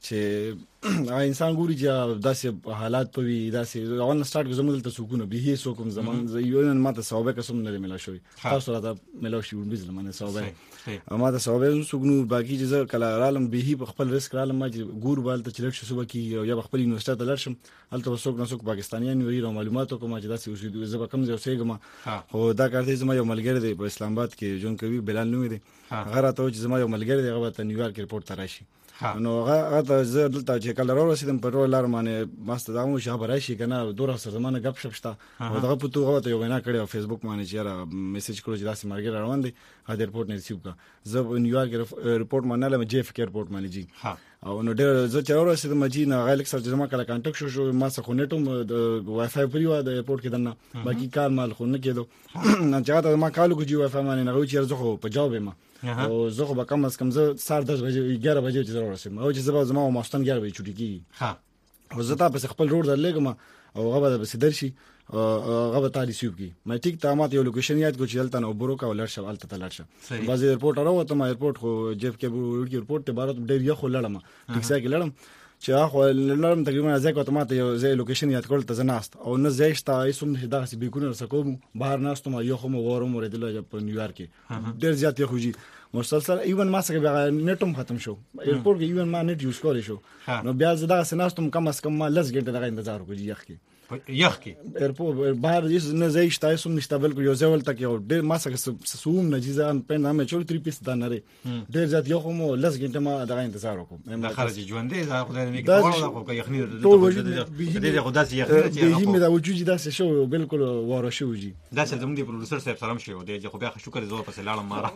چې انسان ګوري چې داسې حالات پوي داسې اول سٹارټ کوم دلته سکونه به هي سو کوم زمان یو نه ماته ثوابه قسم نه ملا شوی تاسو راته ملا شي وربز لمنه ثوابه ما ته ثوابه سګنو باقي چې کله عالم به هي خپل ریسک عالم ما ګور بالته چلک شو صبح کې یا خپل یونیورسيټي ته لرشم هلته وسوک نه سوک پاکستانیان وی رو معلوماتو کوم چې داسې اوسېدو زه به کم ځای اوسېګم خو دا کارته زما یو ملګری دی په اسلام آباد کې جون کوي بلال نومې دی هغه راته چې زما یو ملګری دی هغه ته نیویارک ریپورت ته راشي نو هغه ته زه دلته چې کله راوړم په ټول لار باندې ماست دا مو شابه راشي کنه دوره سره زمانه غب شپ شتا او دغه په توګه ته یو وینا کړی او فیسبوک باندې چې میسج کړو چې داسې مرګ روان دي هغه ریپورت نه ریسیو کا زه نیویارک ریپورت باندې لم جی اف کې ریپورت باندې جی او نو ډېر زه چې راوړم چې نه غالک سره زما کله کانټاکټ شو شو ما څخه نیټوم د وای فای پریو د ریپورت کې دنه باقي کار مال خو نه کېدو نه چاته ما کالو کو جی وای فای باندې نه غوښ چې زه خو په جواب ما او زه خو به کم از کم زه ساعت دس بجې ګیاره بجې چې راورسم او چې زه زما ماستان ګیاره بجې چټي کی ها او زه تاسو خپل روډ درلګم او هغه به سیدر شي هغه به تاسو سیوب کی مې ټیک تامات یو لوکیشن یاد کو چې دلته نو برو کا ولر شو الته تلل شو بازي ایرپورټ راوته ما ایرپورټ خو جیف کې ورګي ایرپورټ ته بارت ډیر یو خلړم ټیکسا کې لړم چې هغه لرم تقریبا ځکه اتماته یو ځای لوکیشن یاد کول ته زناست او نه ځای شته ایسوم نشي دغه سي بیکونه سکوم بهر ناستم یو خو مو ورم ورېدل په نیویارک کې ډېر زیات یو خوږي مسلسل ایون ما سره بیا نتوم ختم شو ایرپورټ کې ایون ما نت یوز کولې شو نو بیا زه دغه سناستم کم از کم ما لږ غنټه دغه انتظار وکړم یخ کې یخ کې ایرپورټ بهر یې نه ځای شته ایسوم نشته بلکې یو ځای ولته کې ډېر ما سره سوم نه جزان په نامه چول تری پیس دا نه ډېر زیات یو خو مو لږ غنټه ما دغه انتظار وکړم د خارجي ژوندې دا خدای نه کوي خو یخني د خدای سي یخني چې هغه د وجود دا څه شو بالکل واره شو جی دا چې زموږ د پروډوسر صاحب سره شو دی خو بیا شکر زو په لاړم ما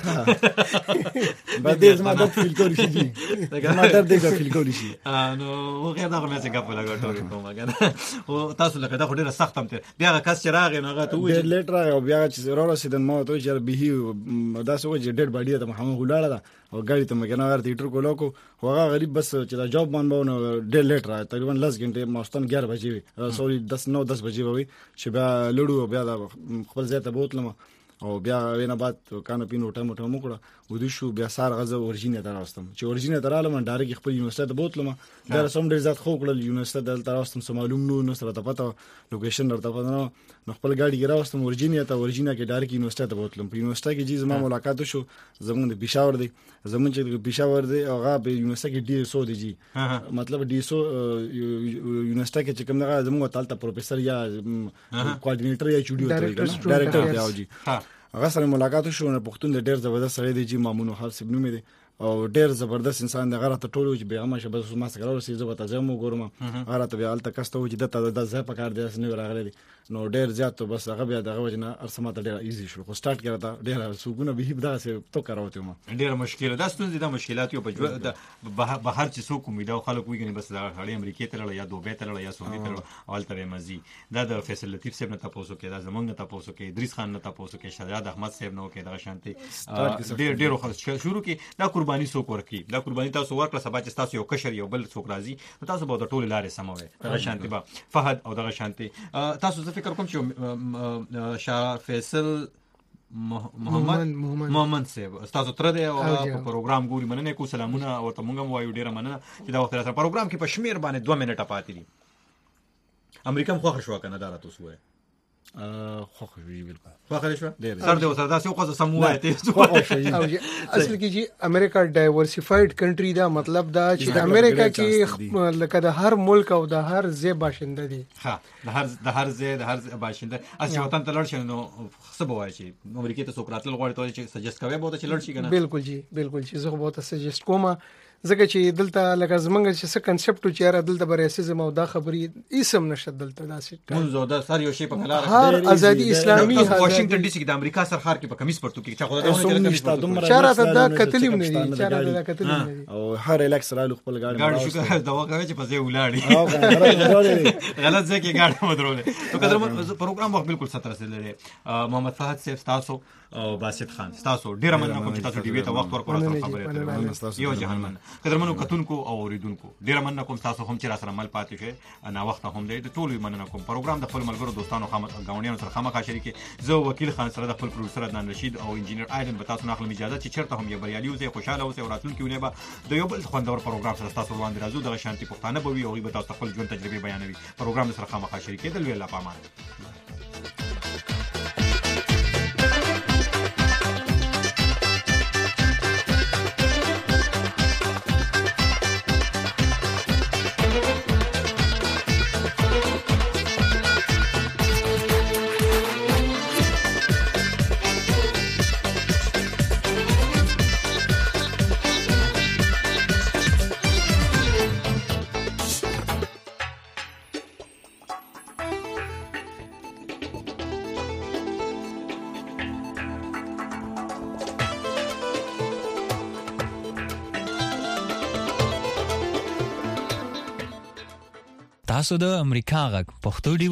راوست بعد ما د فیل کولی شي ما درد د فیل کولی شي نو وګړه دا مې څنګه په لګاټوري کوم کنه او تاسو لکه دا خو ډیره سخت هم ته بیا کس چې راغی نو هغه ته وځي ډېر لیټ راغی او بیا چې را رسیدل ما ته چې به دا څه وځي ډېر باډي ته محمد غلاړه دا او غاړي ته مګنه ور تیټر کولو کو هغه غریب بس چې دا جاب مان باونه ډېر لیټ راغی تقریبا لس غنټه ماستان اګیار بجې سوري دس نو دس بجې وي چې بیا لړو بیا خپل ځای ته بوتلم او بیا وینا بعد کانو پینو ټمو ټمو کړه ودی شو بیا سار غزه ورجینه دراستم چې ورجینه درالم ډایرک خپل یونیورسيټي ته بوتلم دا سم ډیر زیات خو کړل یونیورسيټي دل تراستم سم معلوم نو نو سره ته پته لوکیشن درته پته نو خپل گاډي ګراوستم ورجینه ته ورجینه کې ډایرک یونیورسيټي ته بوتلم په یونیورسيټي کې چې زما ملاقات شو زمونږ د پېښور دی زمونږ چې پېښور دی هغه په یونیورسيټي کې ډي سو دی جی مطلب ډي سو یونیورسيټي کې چې کوم هغه زمونږ تالته پروفیسور یا کوارډینیټر یا چوډیو ډایرکټر دی او جی هغه سره ملاقات شو نه پښتون د ډېر زبردست سړی دی چې مامون خالص ابن مې دی او ډېر زبردست انسان دی غره ته ټولو چې به هغه شبه ما سره ورسې زه به تاسو مو ګورم غره ته بیا الته کسته و چې د د ځای په کار دی نه راغلی دی نو ډېر زیات بس هغه بیا دغه وجنه ارسمه ته ډېر ایزی شو خو سٹارټ کړه تا ډېر سګونه به دا څه تو کاروته ما ډېر مشکل ده ستونزې د مشکلات یو په بهر چې څوک امیده خلک ویګني بس دا هړې امریکای ته لړ یا دوبه ته لړ یا سعودي ته لړ اول تر مزي دا د فیصل لطیف صاحب نه تاسو کې دا زمونږ نه تاسو کې ادریس خان نه تاسو کې شهزاد احمد صاحب نو کې دا شانتي ډېر ډېر خلک شروع کې دا قرباني څوک ورکي دا قرباني تاسو ورکړه سبا چې تاسو یو کشر یو بل څوک راځي تاسو به د ټول لارې سموي دا شانتي با فهد او دا شانتي تاسو زه فکر کوم چې شاه فیصل محمد محمد صاحب تاسو تر دې او په پروګرام ګوري مننه کو سلامونه او ته مونږ وایو ډیره مننه چې دا وخت راځه پروګرام کې په شمیر باندې دوه منټه پاتې دي امریکا مخ شو کنه دا تاسو وایي خو خو بالکل خو خو شو سر دې وسره دا څه قصه سموای ته اصل کې چې امریکا ډایورسیفاید کنټری دا مطلب دا چې د امریکا کې لکه د هر ملک او د هر ځای باشنده دي ها د هر د هر ځای د هر باشنده اسی وطن ته لړ شي نو څه بوای شي امریکا ته سوکراتل غوړي ته چې سجست کوي به ته لړ شي کنه بالکل جی بالکل چې زه به ته سجست کوم ځکه چې دلته لکه زمونږ چې څه کنسپټ چې را دلته بر اساسي مو دا خبرې اسم نشته دلته داسې منځو دا سر یو شی په کلار هر ازادي اسلامي واشنگټن ډي سي کې د امریکا سره خار کې په کمیس پرتو کې چې خو دا ونه چاره دا کتلیم نه دي چاره دا کتلیم نه دي او هر الیکس رالو خپل ګاډي ګاډي شو دا وکړي چې په ځای ولاړی غلط ځای کې ګاډي مدرولې نو کله پروګرام وخت بالکل ستر سره لري محمد فهد صاحب تاسو او باسط خان تاسو ډیر مننه کوم چې تاسو ډي وی ته وخت ورکړو خبره یو جهان من قدرمنو کتونکو او اوریدونکو ډیر مننه کوم تاسو هم چې را سره مل پاتې شئ انا وخت هم دی ټول مننه کوم پروګرام د خپل ملګرو دوستانو خامخ غاونډیانو سره خامخا شریکي زه وکیل خان سره د خپل پروډوسر عدنان رشید او انجینیر ایدن به تاسو نه اخلم اجازه چې چیرته هم یو بریالي اوسئ خوشاله اوسئ او راتلونکي ونه به د یو بل خوندور پروګرام سره تاسو وړاندې راځو د شانتي پښتانه به وي او به تاسو خپل ژوند تجربه بیانوي پروګرام سره خامخا شریکي د ویلا پامان تاسو د امریکا غږ پښتو